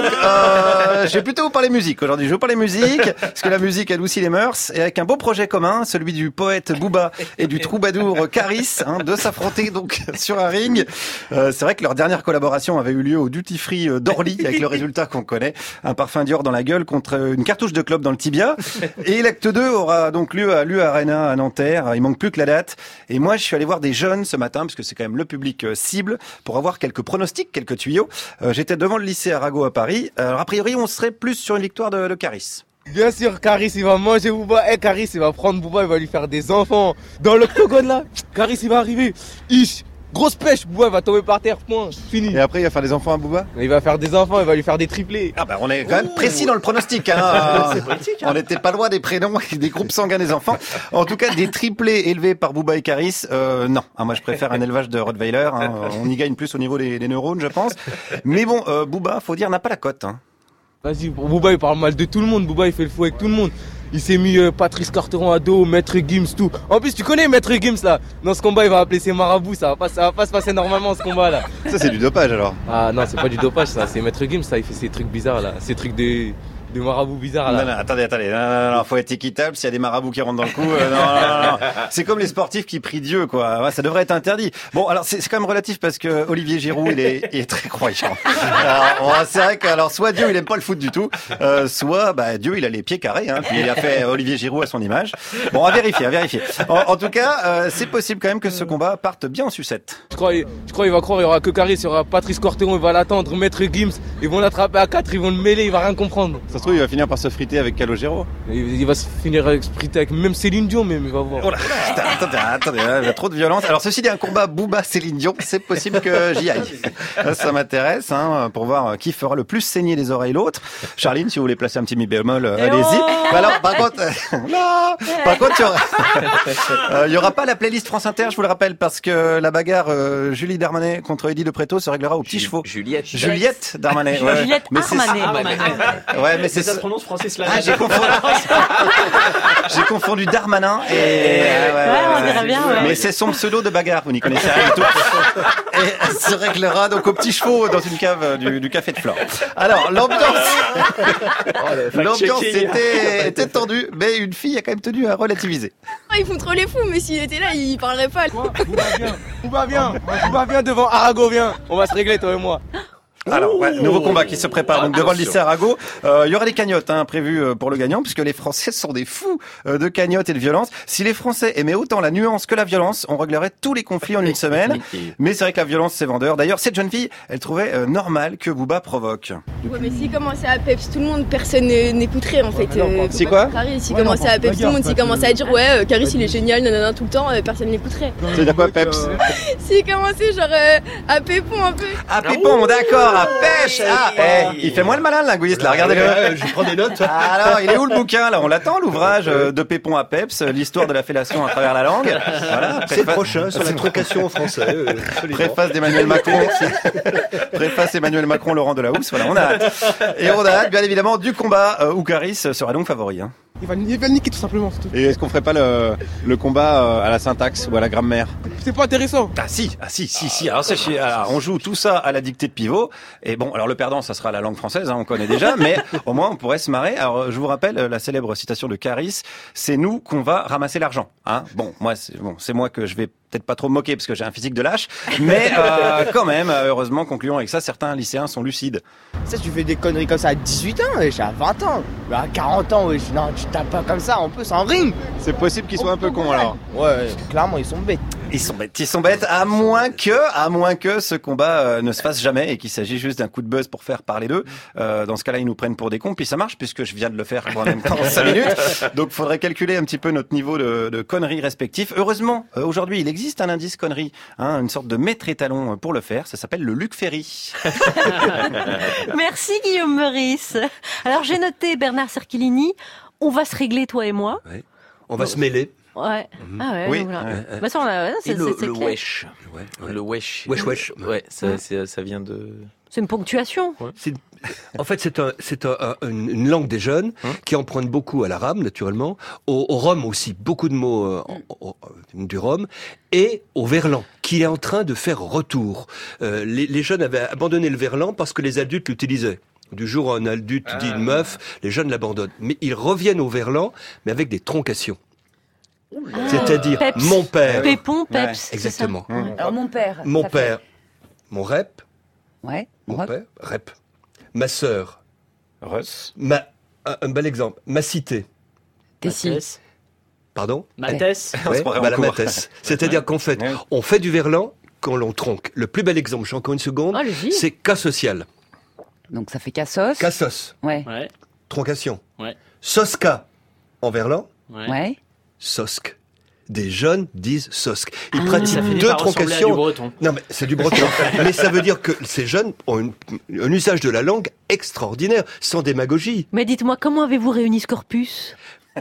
je vais plutôt vous parler musique aujourd'hui. Je vais vous parler musique, parce que la musique adoucit les mœurs, et avec un beau projet commun, celui du poète Booba et du troubadour Caris, de s'affronter donc sur un ring. C'est vrai que leur dernière collaboration avait eu lieu au Duty Free d'Orly, avec le résultat qu'on connaît, un parfum Dior dans la gueule contre une cartouche de clope dans le tibia. Et l'acte 2 aura donc lieu à l'U Arena à Nanterre. Il manque plus que la date. Et moi, je suis allé voir des jeunes ce matin, parce que c'est quand même le public cible, pour avoir quelques pronostics, quelques tuyaux. J'étais devant le lycée Arago à Paris. Alors, a priori, on serait plus sur une victoire de Caris. Bien sûr, Caris, il va manger Booba. Et Caris, il va prendre Booba, il va lui faire des enfants. Dans l'octogone, là, Caris, il va arriver. Grosse pêche, Booba va tomber par terre, point, fini. Et après, il va faire des enfants à Booba ? Il va faire des enfants, il va lui faire des triplés. Ah bah on est quand même précis dans le pronostic, hein. On n'était pas loin des prénoms et des groupes sanguins des enfants. En tout cas, des triplés élevés par Booba et Caris, non. Moi, je préfère un élevage de Rottweiler. On y gagne plus au niveau des neurones, je pense. Mais bon, Booba, faut dire, n'a pas la cote. Vas-y, Booba, il parle mal de tout le monde. Booba, il fait le fou avec tout le monde. Il s'est mis Patrice Carteron à dos, Maître Gims, tout. En plus, tu connais Maître Gims, là. Dans ce combat, il va appeler ses marabouts. Ça va pas se passer normalement, ce combat, là. Ça, c'est du dopage, alors. Ah non, c'est pas du dopage, ça. C'est Maître Gims, ça. Il fait ces trucs bizarres, là. Ces trucs de marabouts bizarres, là. Non, attendez. Non, faut être équitable. S'il y a des marabouts qui rentrent dans le coup, non. C'est comme les sportifs qui prient Dieu, quoi. Ouais, ça devrait être interdit. Bon, alors, c'est quand même relatif parce que Olivier Giroud, il est très croyant. Alors, c'est vrai que, soit Dieu, il aime pas le foot du tout, soit, Dieu, il a les pieds carrés, puis il a fait Olivier Giroud à son image. Bon, à vérifier. En tout cas, c'est possible quand même que ce combat parte bien en sucette. Je crois, il va croire, il y aura que Caris, il y aura Patrice Carteron, il va l'attendre, Maître Gims, ils vont l'attraper à 4, ils vont le mêler, il va rien comprendre. Ça se trouve, il va finir par se friter avec Calogero. Il va se finir avec friter avec même Céline Dion, même, il va voir. Oh là, attendez, il y a trop de violence. Alors, ceci dit, un combat Booba-Céline Dion, c'est possible que j'y aille. Ça m'intéresse, pour voir qui fera le plus saigner les oreilles l'autre. Charline, si vous voulez placer un petit mi bémol, allez-y. Alors, par contre, il y aura pas la playlist France Inter, je vous le rappelle, parce que la bagarre Julie Darmanin contre Eddie de Préto se réglera aux petits chevaux. Juliette Darmanin. Juliette Armanet. Ouais, mais ça c'est se prononce Francis Ah, Lalanne. j'ai confondu Darmanin et... on dirait bien, ouais. Mais c'est son pseudo de bagarre, vous n'y connaissez rien du tout. Et elle se réglera donc aux petits chevaux dans une cave du café de Flore. Alors, l'ambiance était tendue, mais une fille a quand même tenu à relativiser. Ils font trop les fous, mais s'il était là, il parlerait pas. Bouba viens devant Arago, viens. On va se régler, toi et moi. Alors, nouveau combat qui se prépare donc devant le lycée Arago. Il y aura des cagnottes prévues pour le gagnant, puisque les Français sont des fous de cagnottes et de violence. Si les Français aimaient autant la nuance que la violence, on réglerait tous les conflits en une semaine. Mais c'est vrai que la violence, c'est vendeur. D'ailleurs, cette jeune fille, elle trouvait normal que Booba provoque. Ouais, mais s'il commençait à peps tout le monde, personne n'écouterait en fait. C'est quoi Caris, s'il commençait à peps tout le monde, s'il commençait à dire ouais, Caris il est génial, nanana tout le temps, personne n'écouterait. C'est-à-dire quoi, peps S'il commençait genre à pépon un peu. À pépon, d'accord, à pêche. Il fait moins le malin, le linguiste, là, regardez-le. Je prends des notes. Alors, il est où le bouquin, là? On l'attend, l'ouvrage de Pépon à Peps, l'histoire de la fellation à travers la langue. Voilà, c'est le prochain sur la troncation en français. Préface d'Emmanuel Macron. Préface Emmanuel Macron, Laurent Delahousse. Voilà, on a hâte. Et on a hâte, bien évidemment, du combat où Caris sera donc favori. Il va le niquer tout simplement, c'est tout. Et est-ce qu'on ferait pas le combat à la syntaxe ou à la grammaire? C'est pas intéressant. Ah si. Alors, on joue tout ça à la dictée de pivot. Et bon, alors le perdant, ça sera la langue française, on connaît déjà, mais au moins on pourrait se marrer. Alors je vous rappelle la célèbre citation de Caris, c'est nous qu'on va ramasser l'argent. Bon, c'est moi que je vais peut-être pas trop me moquer parce que j'ai un physique de lâche, mais quand même, heureusement, concluons avec ça, certains lycéens sont lucides. Ça, tu fais des conneries comme ça à 18 ans, wesh, à 20 ans. Mais à 40 ans, wesh, non, tu tapes pas comme ça, on peut sans rime. C'est possible qu'ils soient un peu cons alors. Ouais, clairement, ils sont bêtes. Ils sont bêtes, à moins que ce combat ne se fasse jamais et qu'il s'agit juste d'un coup de buzz pour faire parler d'eux. Dans ce cas-là, ils nous prennent pour des cons, puis ça marche puisque je viens de le faire en même temps 5 minutes. Donc, faudrait calculer un petit peu notre niveau de conneries respectifs. Heureusement, aujourd'hui, il existe un indice connerie, une sorte de maître étalon pour le faire. Ça s'appelle le Luc Ferry. Merci Guillaume Meurice. Alors, j'ai noté Bernard Cerchilini. On va se régler, toi et moi. Ouais. On va se mêler. Ouais. Ah ouais. Oui. Voilà. Ouais. Bah ça, c'est le clair. wesh. Le wesh. Wesh. Ouais, ça vient de... C'est une ponctuation. Ouais. En fait, c'est une langue des jeunes qui emprunte beaucoup à l'arabe, naturellement, au rome aussi, beaucoup de mots du rome, et au verlan, qui est en train de faire retour. Les jeunes avaient abandonné le verlan parce que les adultes l'utilisaient. Du jour où un adulte dit une meuf, les jeunes l'abandonnent. Mais ils reviennent au verlan, mais avec des troncations. C'est-à-dire Peps. mon père. Pépon, peps. Exactement. C'est ça. Alors mon père. Mon ça père. Mon rep. Ouais. Mon père. Rep. Ma sœur. Russ. Un bel exemple. Ma cité. Tessie. Pardon? Mathès. Ouais, la Mathès. C'est-à-dire qu'en fait, on fait du verlan quand l'on tronque. Le plus bel exemple, j'ai encore une seconde, c'est cas social. Donc ça fait cassos. Cassos. Ouais. Troncation. Ouais. Soska en verlan. Ouais. Sosque. Des jeunes disent sosque. Ils Ça pratiquent finit deux par ressembler à troncations. du breton. Non, mais c'est du breton. Mais ça veut dire que ces jeunes ont un usage de la langue extraordinaire, sans démagogie. Mais dites-moi, comment avez-vous réuni ce corpus?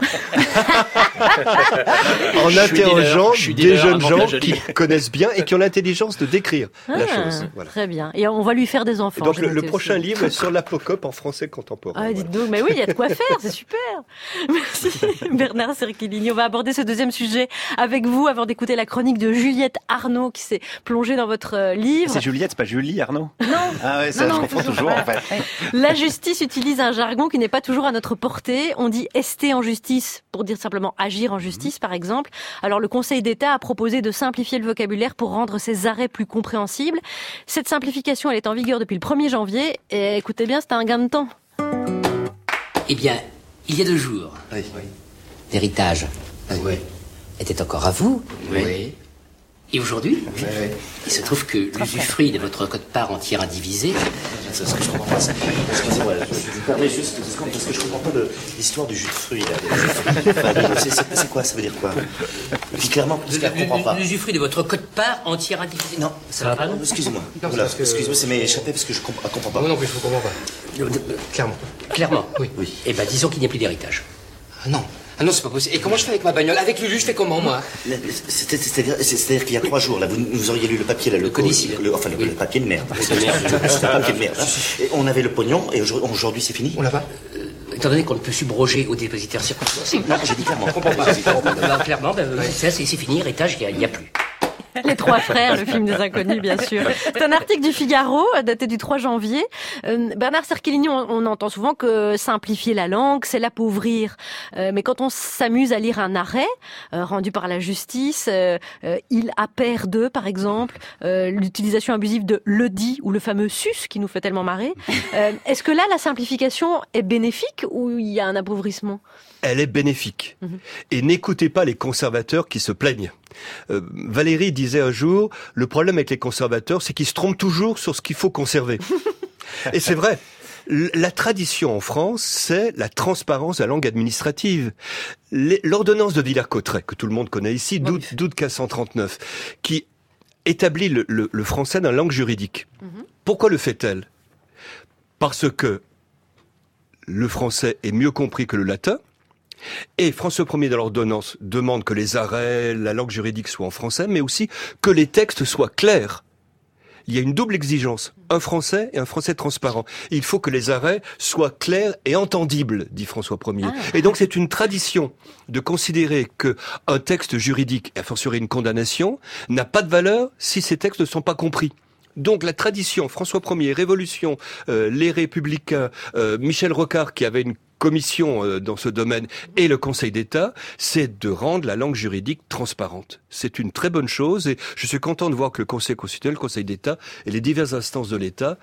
En interrogeant des jeunes avant gens que qui connaissent bien et qui ont l'intelligence de décrire la chose. Voilà. Très bien. Et on va lui faire des enfants. Et donc j'ai le noté prochain aussi. livre est sur l'apocope en français contemporain. Ah, dites donc, mais oui, il y a de quoi faire, c'est super. Merci Bernard Cerchilini. On va aborder ce deuxième sujet avec vous avant d'écouter la chronique de Juliette Arnaud qui s'est plongée dans votre livre. C'est Juliette, c'est pas Julie Arnaud? Non. Ah ouais, ça Non, je confonds toujours en fait. La justice utilise un jargon qui n'est pas toujours à notre portée. On dit ester en justice pour dire simplement agir en justice, par exemple. Alors le Conseil d'État a proposé de simplifier le vocabulaire pour rendre ces arrêts plus compréhensibles. Cette simplification, elle est en vigueur depuis le 1er janvier. Et écoutez bien, c'est un gain de temps. Eh bien, il y a 2 jours, l'héritage était encore à vous. Et aujourd'hui, il se trouve que l'usufruit de votre quote-part entière indivisée... C'est ce que je comprends pas, ça. Excusez-moi, je vous permets juste 2 secondes parce que je comprends pas l'histoire du jus de fruits, là. C'est quoi, ça veut dire quoi? Puis clairement, parce qu'elle comprend pas. L'usufruit de votre quote-part entière indivisée... Non, ça va pas, non? Excusez-moi. Voilà, excusez-moi, c'est m'est échappé parce que je comprends pas. Moi non plus, je ne comprends pas. Clairement. Clairement, oui. Eh ben, disons qu'il n'y a plus d'héritage. Ah non. Ah non, c'est pas possible. Et comment je fais avec ma bagnole? Avec Lulu, je fais comment, moi? C'est-à-dire qu'il y a 3 jours, là, vous auriez lu le papier, là, le codicile. Enfin, le papier de merde. C'est un papier de merde. Et on avait le pognon, et aujourd'hui, c'est fini? On l'a pas? étant donné qu'on ne peut subroger au dépositaire circonstancié. Non, j'ai dit clairement, je comprends pas. Clairement, c'est fini, héritage, il n'y a plus. Les Trois Frères, le film des inconnus, bien sûr. C'est un article du Figaro, daté du 3 janvier. Bernard Cerchellini, on entend souvent que simplifier la langue, c'est l'appauvrir. Mais quand on s'amuse à lire un arrêt rendu par la justice, il a pair de, par exemple, l'utilisation abusive de le dit ou le fameux sus qui nous fait tellement marrer. Est-ce que là, la simplification est bénéfique ou il y a un appauvrissement ? Elle est bénéfique. Et n'écoutez pas les conservateurs qui se plaignent. Valérie disait un jour, le problème avec les conservateurs, c'est qu'ils se trompent toujours sur ce qu'il faut conserver. Et c'est vrai. La tradition en France, c'est la transparence de la langue administrative. L'ordonnance de Villers-Cotterêts, que tout le monde connaît ici, d'août 1539, qui établit le français dans la langue juridique. Pourquoi le fait-elle ? Parce que le français est mieux compris que le latin. Et François Ier dans l'ordonnance demande que les arrêts, la langue juridique soient en français, mais aussi que les textes soient clairs. Il y a une double exigence, un français et un français transparent. Et il faut que les arrêts soient clairs et entendibles, dit François Ier. Et donc c'est une tradition de considérer que un texte juridique, et a fortiori une condamnation, n'a pas de valeur si ces textes ne sont pas compris. Donc la tradition, François Ier, Révolution, les Républicains, Michel Rocard qui avait une commission dans ce domaine et le Conseil d'État, c'est de rendre la langue juridique transparente. C'est une très bonne chose et je suis content de voir que le Conseil constitutionnel, le Conseil d'État et les diverses instances de l'État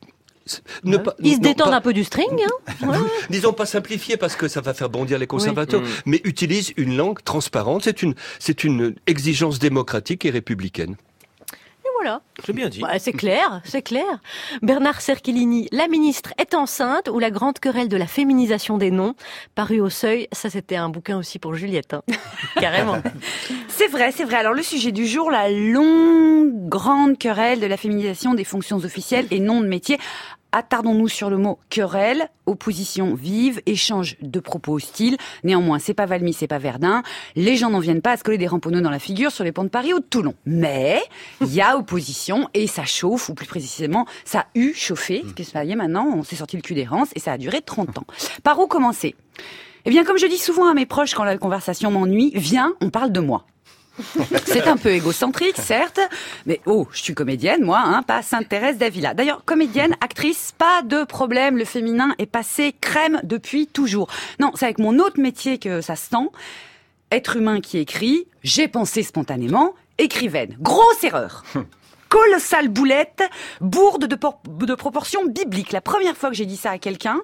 ils se détendent un peu du string, hein. Disons pas simplifier parce que ça va faire bondir les conservateurs, mais utilisent une langue transparente. C'est une exigence démocratique et républicaine. Voilà. C'est bien dit. Ouais, c'est clair, c'est clair. Bernard Cerchellini, la ministre est enceinte ou la grande querelle de la féminisation des noms, paru au Seuil. Ça, c'était un bouquin aussi pour Juliette, hein. Carrément. C'est vrai, c'est vrai. Alors le sujet du jour, la longue, grande querelle de la féminisation des fonctions officielles et noms de métiers. Attardons-nous sur le mot querelle, opposition vive, échange de propos hostiles. Néanmoins, c'est pas Valmy, c'est pas Verdun. Les gens n'en viennent pas à se coller des ramponneaux dans la figure sur les ponts de Paris ou de Toulon. Mais il y a opposition et ça chauffe, ou plus précisément, ça a eu chauffé. Parce que ça y est, maintenant, on s'est sorti le cul des rances et ça a duré 30 ans. Par où commencer ? Eh bien, comme je dis souvent à mes proches quand la conversation m'ennuie, viens, on parle de moi. C'est un peu égocentrique, certes, mais je suis comédienne, moi, hein, pas Sainte-Thérèse d'Avila. D'ailleurs, comédienne, actrice, pas de problème, le féminin est passé crème depuis toujours. Non, c'est avec mon autre métier que ça se tend. Être humain qui écrit, j'ai pensé spontanément, écrivaine. Grosse erreur. Colossale boulette, bourde de proportions bibliques. La première fois que j'ai dit ça à quelqu'un,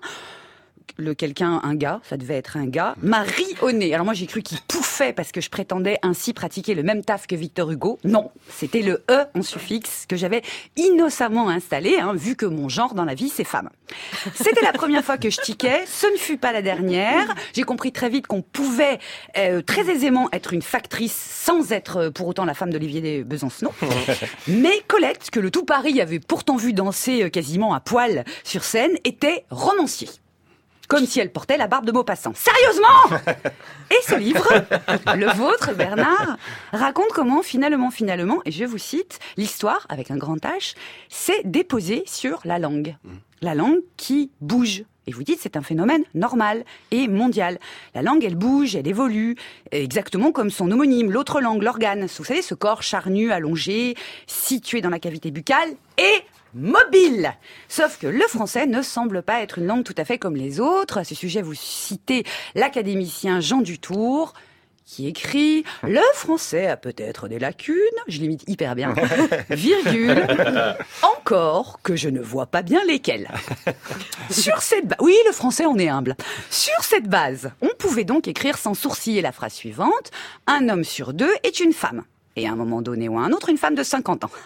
un gars, ça devait être un gars, m'a ri au nez. Alors moi j'ai cru qu'il pouffait parce que je prétendais ainsi pratiquer le même taf que Victor Hugo. Non, c'était le E en suffixe que j'avais innocemment installé, hein, vu que mon genre dans la vie c'est femme. C'était la première fois que je tiquais, ce ne fut pas la dernière. J'ai compris très vite qu'on pouvait très aisément être une factrice sans être pour autant la femme d'Olivier Besancenot. Mais Colette, que le tout Paris avait pourtant vu danser quasiment à poil sur scène, était romancier. Comme si elle portait la barbe de Maupassant. Sérieusement ! Et ce livre, le vôtre, Bernard, raconte comment finalement, et je vous cite, l'histoire, avec un grand H, s'est déposée sur la langue. La langue qui bouge. Et vous dites, c'est un phénomène normal et mondial. La langue, elle bouge, elle évolue, exactement comme son homonyme, l'autre langue, l'organe. Vous savez, ce corps charnu, allongé, situé dans la cavité buccale et mobile. Sauf que le français ne semble pas être une langue tout à fait comme les autres. À ce sujet, vous citez l'académicien Jean Dutour, qui écrit « Le français a peut-être des lacunes, je l'imite hyper bien, virgule, encore que je ne vois pas bien lesquelles. » Sur cette base, oui, le français, on est humble. Sur cette base, on pouvait donc écrire sans sourciller la phrase suivante « Un homme sur deux est une femme. » Et à un moment donné ou à un autre, une femme de 50 ans.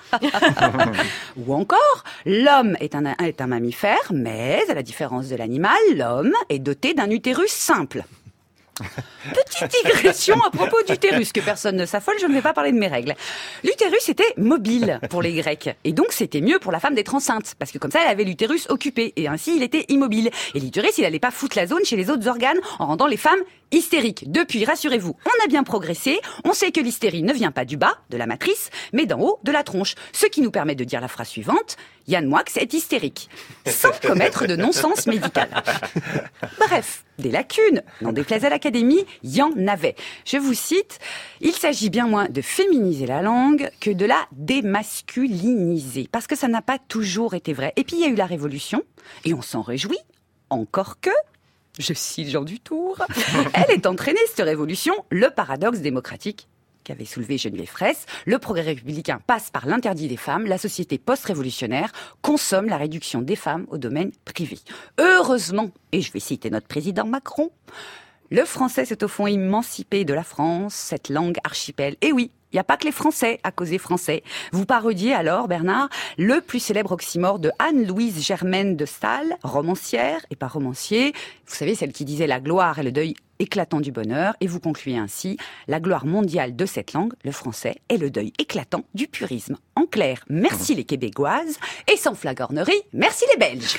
Ou encore, l'homme est un mammifère, mais à la différence de l'animal, l'homme est doté d'un utérus simple. Petite digression à propos d'utérus, que personne ne s'affole, je ne vais pas parler de mes règles. L'utérus était mobile pour les Grecs, et donc c'était mieux pour la femme d'être enceinte, parce que comme ça elle avait l'utérus occupé, et ainsi il était immobile. Et l'utérus, il allait pas foutre la zone chez les autres organes en rendant les femmes hystériques. Depuis, rassurez-vous, on a bien progressé, on sait que l'hystérie ne vient pas du bas, de la matrice, mais d'en haut, de la tronche. Ce qui nous permet de dire la phrase suivante, Yann Moix est hystérique, sans commettre de non-sens médical. Bref, des lacunes, n'en déplaise à l'Académie, y en avait. Je vous cite, il s'agit bien moins de féminiser la langue que de la démasculiniser, parce que ça n'a pas toujours été vrai. Et puis il y a eu la Révolution, et on s'en réjouit, encore que, je cite Jean Dutour, elle est entraînée, cette révolution, le paradoxe démocratique qu'avait soulevé Geneviève Fraisse, le progrès républicain passe par l'interdit des femmes, la société post-révolutionnaire consomme la réduction des femmes au domaine privé. Heureusement, et je vais citer notre président Macron, le français s'est au fond émancipé de la France, cette langue archipel. Et oui, il n'y a pas que les Français à causer français. Vous parodiez alors, Bernard, le plus célèbre oxymore de Anne-Louise Germaine de Staël, romancière et pas romancier. Vous savez, celle qui disait la gloire et le deuil éclatant du bonheur. Et vous concluez ainsi, la gloire mondiale de cette langue, le français, est le deuil éclatant du purisme. En clair, merci les Québécoises. Et sans flagornerie, merci les Belges.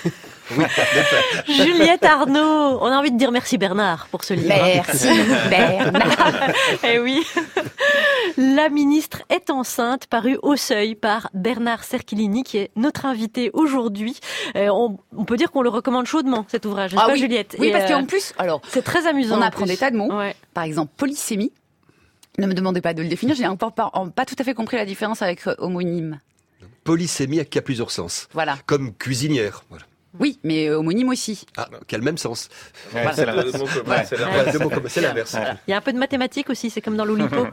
Juliette Arnaud, on a envie de dire merci Bernard pour ce livre. Merci Bernard. Eh oui. La ministre est enceinte, paru au Seuil par Bernard Cerchilini, qui est notre invité aujourd'hui. On peut dire qu'on le recommande chaudement, cet ouvrage, n'est-ce pas, oui. Juliette? Oui, parce qu'en plus, alors, c'est très amusant. On apprend des tas de mots. Ouais. Par exemple, polysémie. Ne me demandez pas de le définir, j'ai encore pas tout à fait compris la différence avec homonyme. Polysémie qui a plusieurs sens. Voilà. Comme cuisinière. Voilà. Oui, mais homonyme aussi. Ah, qui a le même sens. Ouais, voilà. C'est l'inverse. C'est l'inverse. Voilà. Il y a un peu de mathématiques aussi, c'est comme dans l'Oulipo.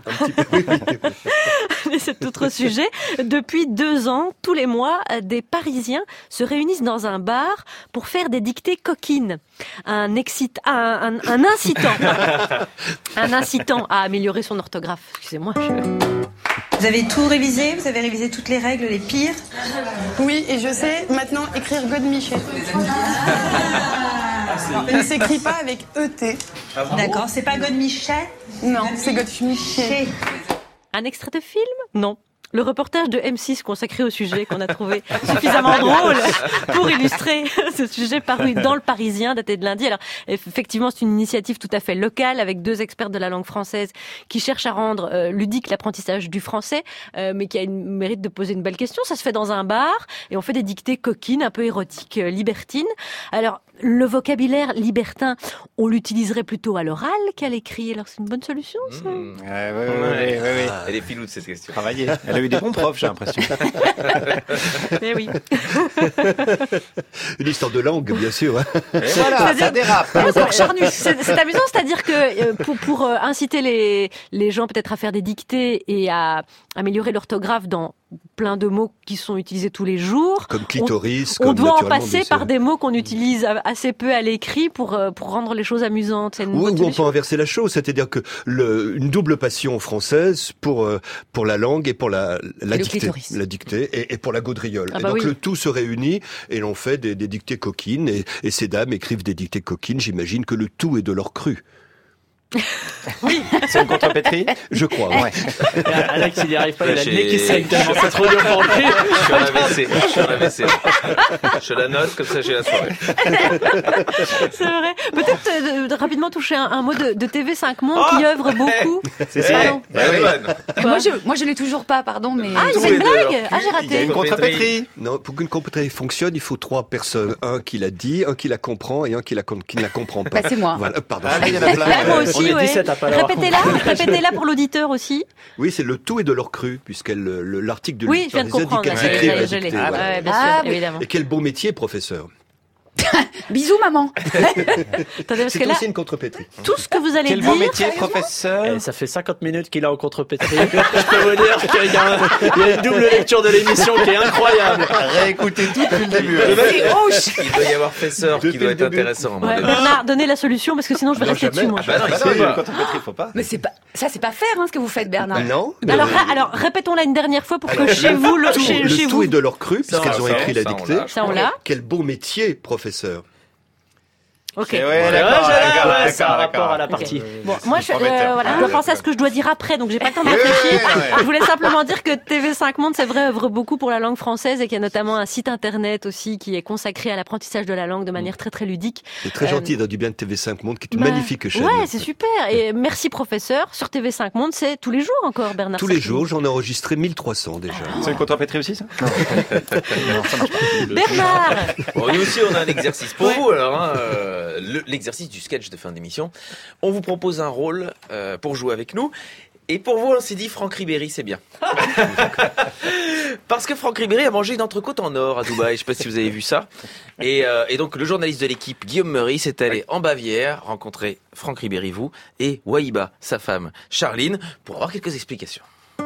Mais c'est tout autre sujet. Depuis 2 ans, tous les mois, des Parisiens se réunissent dans un bar pour faire des dictées coquines. Un incitant à améliorer son orthographe. Excusez-moi. Vous avez tout révisé? Vous avez révisé toutes les règles les pires? Oui, et je sais maintenant écrire Godemiché. Il ne s'écrit pas avec ET. D'accord, c'est pas Godemichet? Non, c'est Godemiché. Un extrait de film? Non. Le reportage de M6 consacré au sujet qu'on a trouvé suffisamment drôle pour illustrer ce sujet paru dans Le Parisien, daté de lundi. Alors, effectivement, c'est une initiative tout à fait locale avec 2 experts de la langue française qui cherchent à rendre ludique l'apprentissage du français, mais qui a une mérite de poser une belle question. Ça se fait dans un bar et on fait des dictées coquines, un peu érotiques, libertines. Alors, le vocabulaire libertin, on l'utiliserait plutôt à l'oral qu'à l'écrit. Alors, c'est une bonne solution, ça? Oui. Elle est filoute, cette question. Travailler. Elle a eu des bons profs, j'ai l'impression. Eh oui. Une histoire de langue, bien sûr. Et voilà, ça dérape. C'est amusant, c'est-à-dire que pour inciter les gens peut-être à faire des dictées et à améliorer l'orthographe dans plein de mots qui sont utilisés tous les jours. Comme clitoris, on comme doit en naturellement, passer par des mots qu'on utilise assez peu à l'écrit pour rendre les choses amusantes. Ou on peut inverser la chose, c'est-à-dire que une double passion française pour la langue et pour la dictée et pour la gaudriole. Ah et bah donc oui. le tout se réunit et l'on fait des dictées coquines et ces dames écrivent des dictées coquines. J'imagine que le tout est de leur cru. Oui. C'est une contrepétrie? Je crois, ouais. Alex, il n'y arrive pas, il a le nez qui saigne tellement c'est trop dur pour lui. Je suis en AVC. Je la note, comme ça j'ai la soirée. C'est vrai. Peut-être rapidement toucher un mot de TV5 Monde qui œuvre beaucoup. C'est ça. Moi, je l'ai toujours pas, pardon, mais... Ah, c'est une blague. Ah, j'ai raté. Il y a une contrepétrie. Non, pour qu'une contrepétrie fonctionne, il faut 3 personnes. Un qui la dit, un qui la comprend et un qui ne la comprend pas. Bah, c'est moi. Voilà, pardon. Il y en a plein. Moi aussi, On est ouais. 17 à pas l'avoir Répétez-la pour l'auditeur aussi. Oui, c'est le tout est de leur cru, puisque l'article de Oui, je viens de Parisien dit comprendre. qu'elles écrivent la Je l'ai. dictée, Ah, voilà. ouais, bien sûr, oui. évidemment. Et quel beau métier, professeur. Bisous, maman. Attendez, parce C'est que là, aussi une contrepétrie. tout ce que vous allez Quel dire... beau métier, professeur. Et ça fait 50 minutes qu'il est en contrepétrie. Je peux vous dire qu'il y a une double lecture de l'émission qui est incroyable. Réécoutez tout depuis le début. Il doit y avoir Fesseur qui doit être intéressant. à un moment Ouais, donné. Bernard, donnez la solution parce que sinon je vais rester dessus, moi. Ah bah non, il C'est peut une pas. contrepétrie, faut pas. Mais c'est pas faire, hein, ce que vous faites, Bernard. Non. Alors, répétons-la une dernière fois pour que chez vous, Le chez tout vous... est de leur cru, puisqu'elles ont écrit la ça, on dictée. l'a. Ça, on l'a. Quel beau métier, professeur. Ok. Ouais, Ouais, d'accord, c'est un d'accord, rapport à la d'accord. partie. Bon, moi, je Prometteur. voilà, je dois penser à ce que je dois dire après, donc j'ai pas le temps de réfléchir. Je voulais simplement dire que TV5 Monde, c'est vrai, œuvre beaucoup pour la langue française et qu'il y a notamment un site internet aussi qui est consacré à l'apprentissage de la langue de manière très très ludique. C'est très gentil, il a du bien de TV5 Monde, qui est une Bah, magnifique chaîne. Ouais, c'est super. Et merci professeur. Sur TV5 Monde, c'est tous les jours encore, Bernard. Tous les Serkini. jours, j'en ai enregistré 1300 déjà. C'est une contrepétrie aussi, ça? Non. Non, ça marche pas. Bernard. Bon, nous aussi, on a un exercice pour vous, alors. Hein, l'exercice du sketch de fin d'émission. On vous propose un rôle pour jouer avec nous. Et pour vous, on s'est dit Franck Ribéry, c'est bien. Parce que Franck Ribéry a mangé une entrecôte en or à Dubaï. Je sais pas si vous avez vu ça. Et donc, le journaliste de l'équipe, Guillaume Meurice, est allé en Bavière rencontrer Franck Ribéry, vous, et Wahiba, sa femme, Charline, pour avoir quelques explications.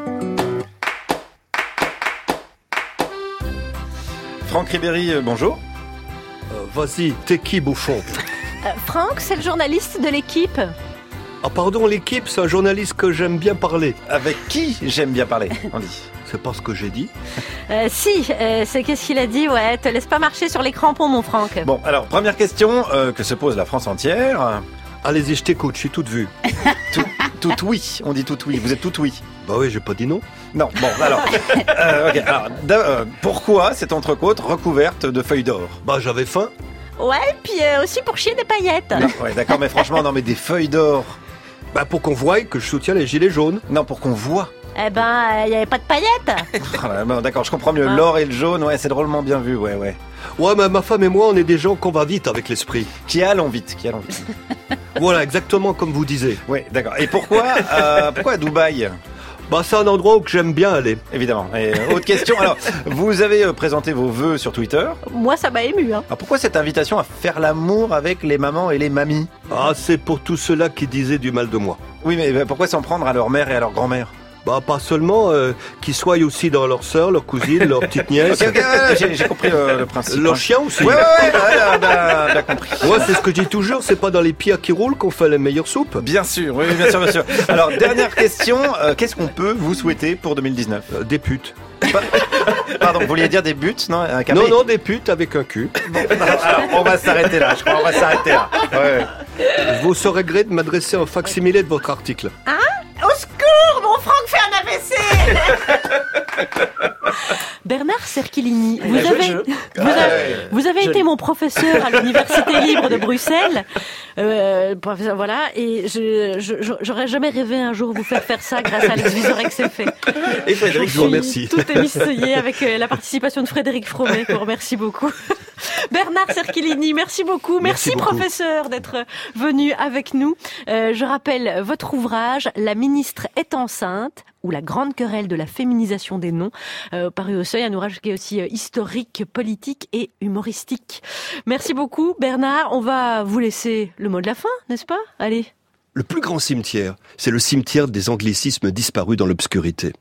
Franck Ribéry, bonjour. Vas-y, t'es qui, bouffon? Franck, c'est le journaliste de l'équipe. Ah pardon, l'équipe, c'est un journaliste que j'aime bien parler. Avec qui j'aime bien parler, on dit. C'est pas ce que j'ai dit. C'est qu'est-ce qu'il a dit? Ouais, te laisse pas marcher sur les crampons, mon Franck. Bon, alors, première question que se pose la France entière. Allez-y, je t'écoute, je suis toute vue. Tout oui, on dit tout oui, vous êtes tout oui. Bah oui, j'ai pas dit non. Non, bon, alors, ok, alors pourquoi cette entrecôte recouverte de feuilles d'or? Bah j'avais faim. Ouais, puis aussi pour chier des paillettes. Non, ouais, d'accord, mais franchement, non, mais des feuilles d'or. Bah pour qu'on voie que je soutiens les gilets jaunes. Non, pour qu'on voit. Eh ben, il y avait pas de paillettes. Bon, d'accord, je comprends mieux. L'or et le jaune, ouais, c'est drôlement bien vu, ouais. Ouais, mais ma femme et moi, on est des gens qu'on va vite avec l'esprit. Qui allons vite. Voilà, exactement comme vous disiez. Oui, d'accord. Et pourquoi à Dubaï? Bah c'est un endroit où que j'aime bien aller. Évidemment. Et autre question, alors, vous avez présenté vos vœux sur Twitter. Moi, ça m'a ému. Hein. Alors, pourquoi cette invitation à faire l'amour avec les mamans et les mamies? Ah, c'est pour tous ceux-là qui disaient du mal de moi. Oui, mais pourquoi s'en prendre à leur mère et à leur grand-mère? Bah pas seulement, qu'ils soient aussi dans leur sœur, leur cousine, leur petite nièce. Ok, j'ai compris le principe. Leur chien aussi. Ouais, bien compris. Ouais, c'est ce que je dis toujours, c'est pas dans les pieds qui roulent qu'on fait les meilleures soupes. Bien sûr, oui, bien sûr. Alors, dernière question, qu'est-ce qu'on peut vous souhaiter pour 2019? Des putes. Pardon, vous vouliez dire des buts, non? Non, des putes avec un cul. Bon, alors, on va s'arrêter là, je crois, Ouais. Je vous saurais gré de m'adresser un facsimilé de votre article. Hein? Au secours, mon Franck fait un AVC. Bernard Serkilini, vous avez été mon professeur à l'Université libre de Bruxelles. Voilà, et j'aurais jamais rêvé un jour vous faire ça grâce à Alex Vizorek, c'est fait. Et Frédéric, je vous remercie. Tout émissionné avec la participation de Frédéric Fromet, je vous remercie beaucoup. Bernard Serkilini, merci beaucoup. Merci professeur d'être venu avec nous. Je rappelle votre ouvrage, La ministre est enceinte, ou la grande querelle de la féminisation des noms, paru au Seuil, un ouvrage qui est aussi historique, politique et humoristique. Merci beaucoup Bernard, on va vous laisser le mot de la fin, n'est-ce pas? Allez. Le plus grand cimetière, c'est le cimetière des anglicismes disparus dans l'obscurité.